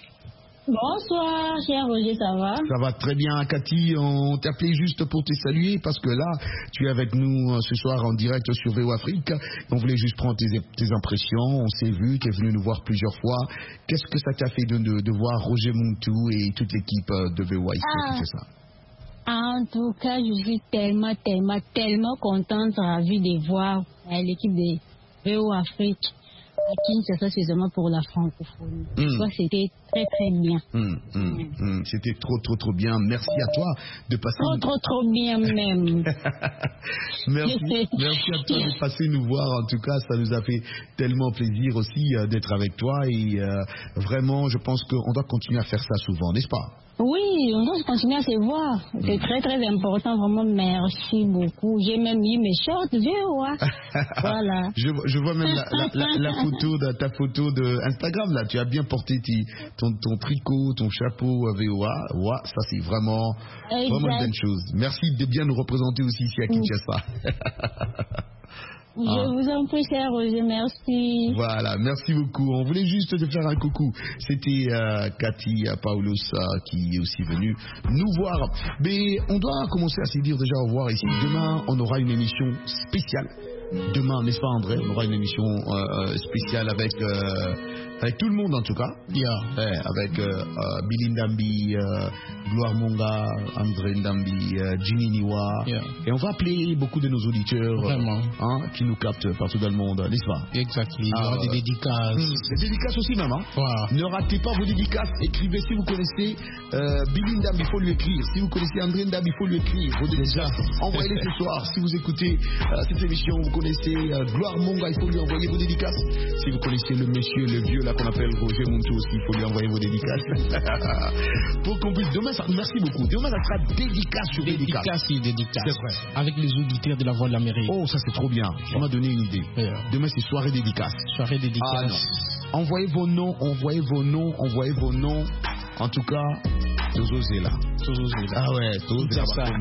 Bonsoir, cher Roger, ça va? Ça va très bien, Cathy. On t'appelait juste pour te saluer parce que là, tu es avec nous ce soir en direct sur V O Afrique. On voulait juste prendre tes, tes impressions. On s'est vu, tu es venu nous voir plusieurs fois. Qu'est-ce que ça t'a fait de, de, de voir Roger Muntu et toute l'équipe de V O Afrique ah. qui fait ça? En tout cas, je suis tellement, tellement, tellement contente, ravie de voir euh, l'équipe de V O Afrique à Kinshasa, spécialement pour la francophonie. Mm. Je crois que c'était très, très bien. Mm, mm, mm. C'était trop, trop, trop bien. Merci à toi de passer... Trop, trop, trop bien même. merci, merci à toi de passer nous voir. En tout cas, ça nous a fait tellement plaisir aussi euh, d'être avec toi. Et euh, vraiment, je pense qu'on doit continuer à faire ça souvent, n'est-ce pas? Oui, on doit continuer à se voir. C'est très très important, vraiment merci beaucoup. J'ai même mis mes shorts, je vois. Voilà. je, je vois même la, la, la, la photo, de, ta photo de Instagram là. Tu as bien porté tes, ton, ton tricot, ton chapeau V O A. Ouais, ça c'est vraiment, vraiment une bonne chose. Merci de bien nous représenter aussi ici à Kinshasa. Je ah. vous en prie, cher Roger, merci. Voilà, merci beaucoup. On voulait juste te faire un coucou. C'était euh, Cathy Paulos euh, qui est aussi venue nous voir. Mais on doit commencer à se dire déjà au revoir ici. Demain, on aura une émission spéciale. Demain, n'est-ce pas André? On aura une émission euh, spéciale avec, euh, avec tout le monde en tout cas. Yeah. Ouais, avec euh, euh, Billy Ndambi, euh, Gloire Monga, André Ndambi, euh, Ginny Niwa. Yeah. Et on va appeler beaucoup de nos auditeurs hein, qui nous captent partout dans le monde, n'est-ce pas? Exactement. Il y aura ah, des dédicaces. Hum, des dédicaces aussi, maman. Wow. Ne ratez pas vos dédicaces. Écrivez si vous connaissez euh, Billy Ndambi, il faut lui écrire. Si vous connaissez André Ndambi, il faut lui écrire. Vos dédicaces. Envoyez-les ce soir. Si vous écoutez euh, cette émission, vous connaissez euh, Gloire Monga, il faut lui envoyer vos dédicaces. Si vous connaissez le monsieur, le vieux là qu'on appelle Roger Muntu aussi, il faut lui envoyer vos dédicaces. Pour qu'on puisse. Demain, ça, merci beaucoup. Demain, ça sera dédicace sur dédicace. Dédicace et dédicace. C'est vrai. Avec les auditeurs de la Voix de l'Amérique. Oh, ça c'est trop bien. Ça m'a donné une idée. Yeah. Demain, c'est soirée dédicace. Soirée dédicace. Ah, non. Envoyez vos noms, envoyez vos noms, envoyez vos noms. En tout cas, Tozozé là. Tozozé là. Ah ouais, Tozozé là.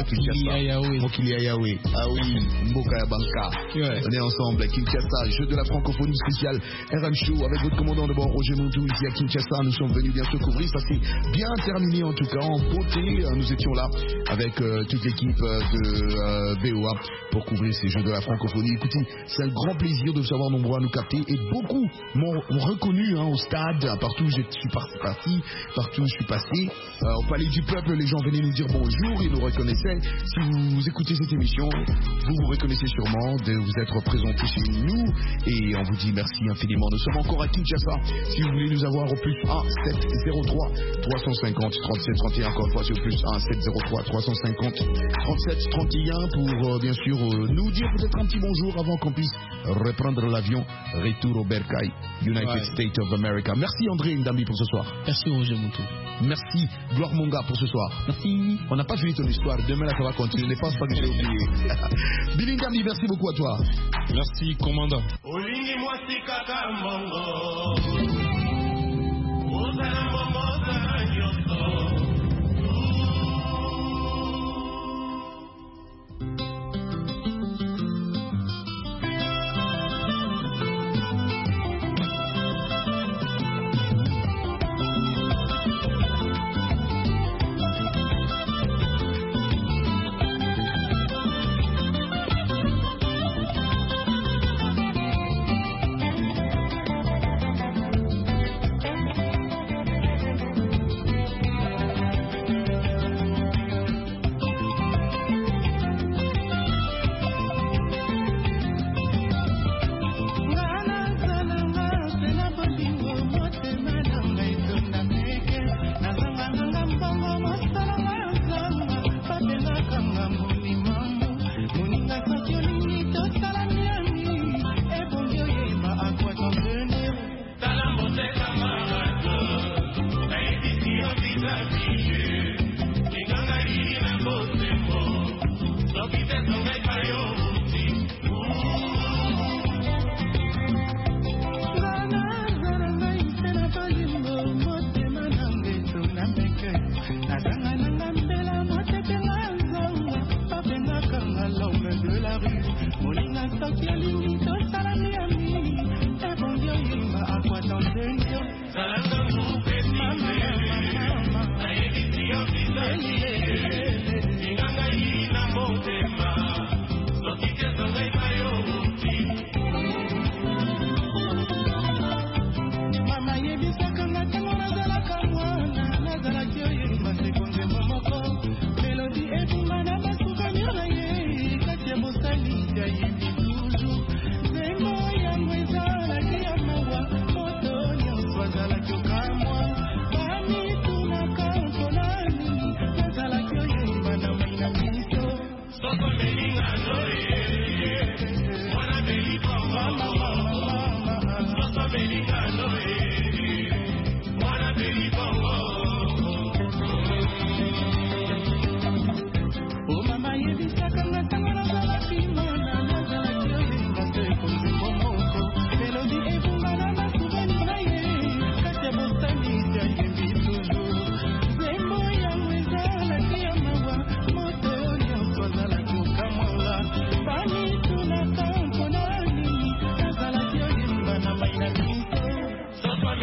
Mokili Ayawe. Ah oui, Mboka Yabanka. On est ensemble. Kinshasa, jeu de la francophonie spéciale R M Show avec votre commandant de bord Roger Muntu ici à Kinshasa. Nous sommes venus bien se couvrir. Ça s'est bien terminé en tout cas en beauté. Nous étions là avec euh, toute l'équipe de euh, V O A pour couvrir ces jeux de la francophonie. Écoutez, c'est un grand plaisir de vous savoir nombreux à nous capter et beaucoup m'ont reconnu hein, au stade, partout où je suis parti, partout où je suis passé. Euh, au Palais du Peuple, les gens venaient nous dire bonjour, ils nous reconnaissaient. Si vous, vous écoutez cette émission, vous vous reconnaissez sûrement de vous être présenté chez nous et on vous dit merci infiniment. Nous sommes encore à Kinshasa. Si vous voulez nous avoir au plus un sept zéro trois trois cent cinquante trente-sept trente et un, encore une fois c'est au plus un sept zéro trois trois cent cinquante trente-sept trente et un pour euh, bien sûr euh, nous dire peut-être un petit bonjour avant qu'on puisse reprendre l'avion retour au Bercail, United ouais. States of America. Merci André Ndambi pour ce soir. Merci Roger Muntu. Merci Gloire Monga pour ce soir. Merci. On n'a pas fini ton histoire. Demain là ça va continuer. Ne pense pas que j'ai oublié. Billy Ndambi, merci beaucoup à toi. Merci commandant.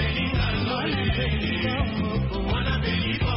Wanna believe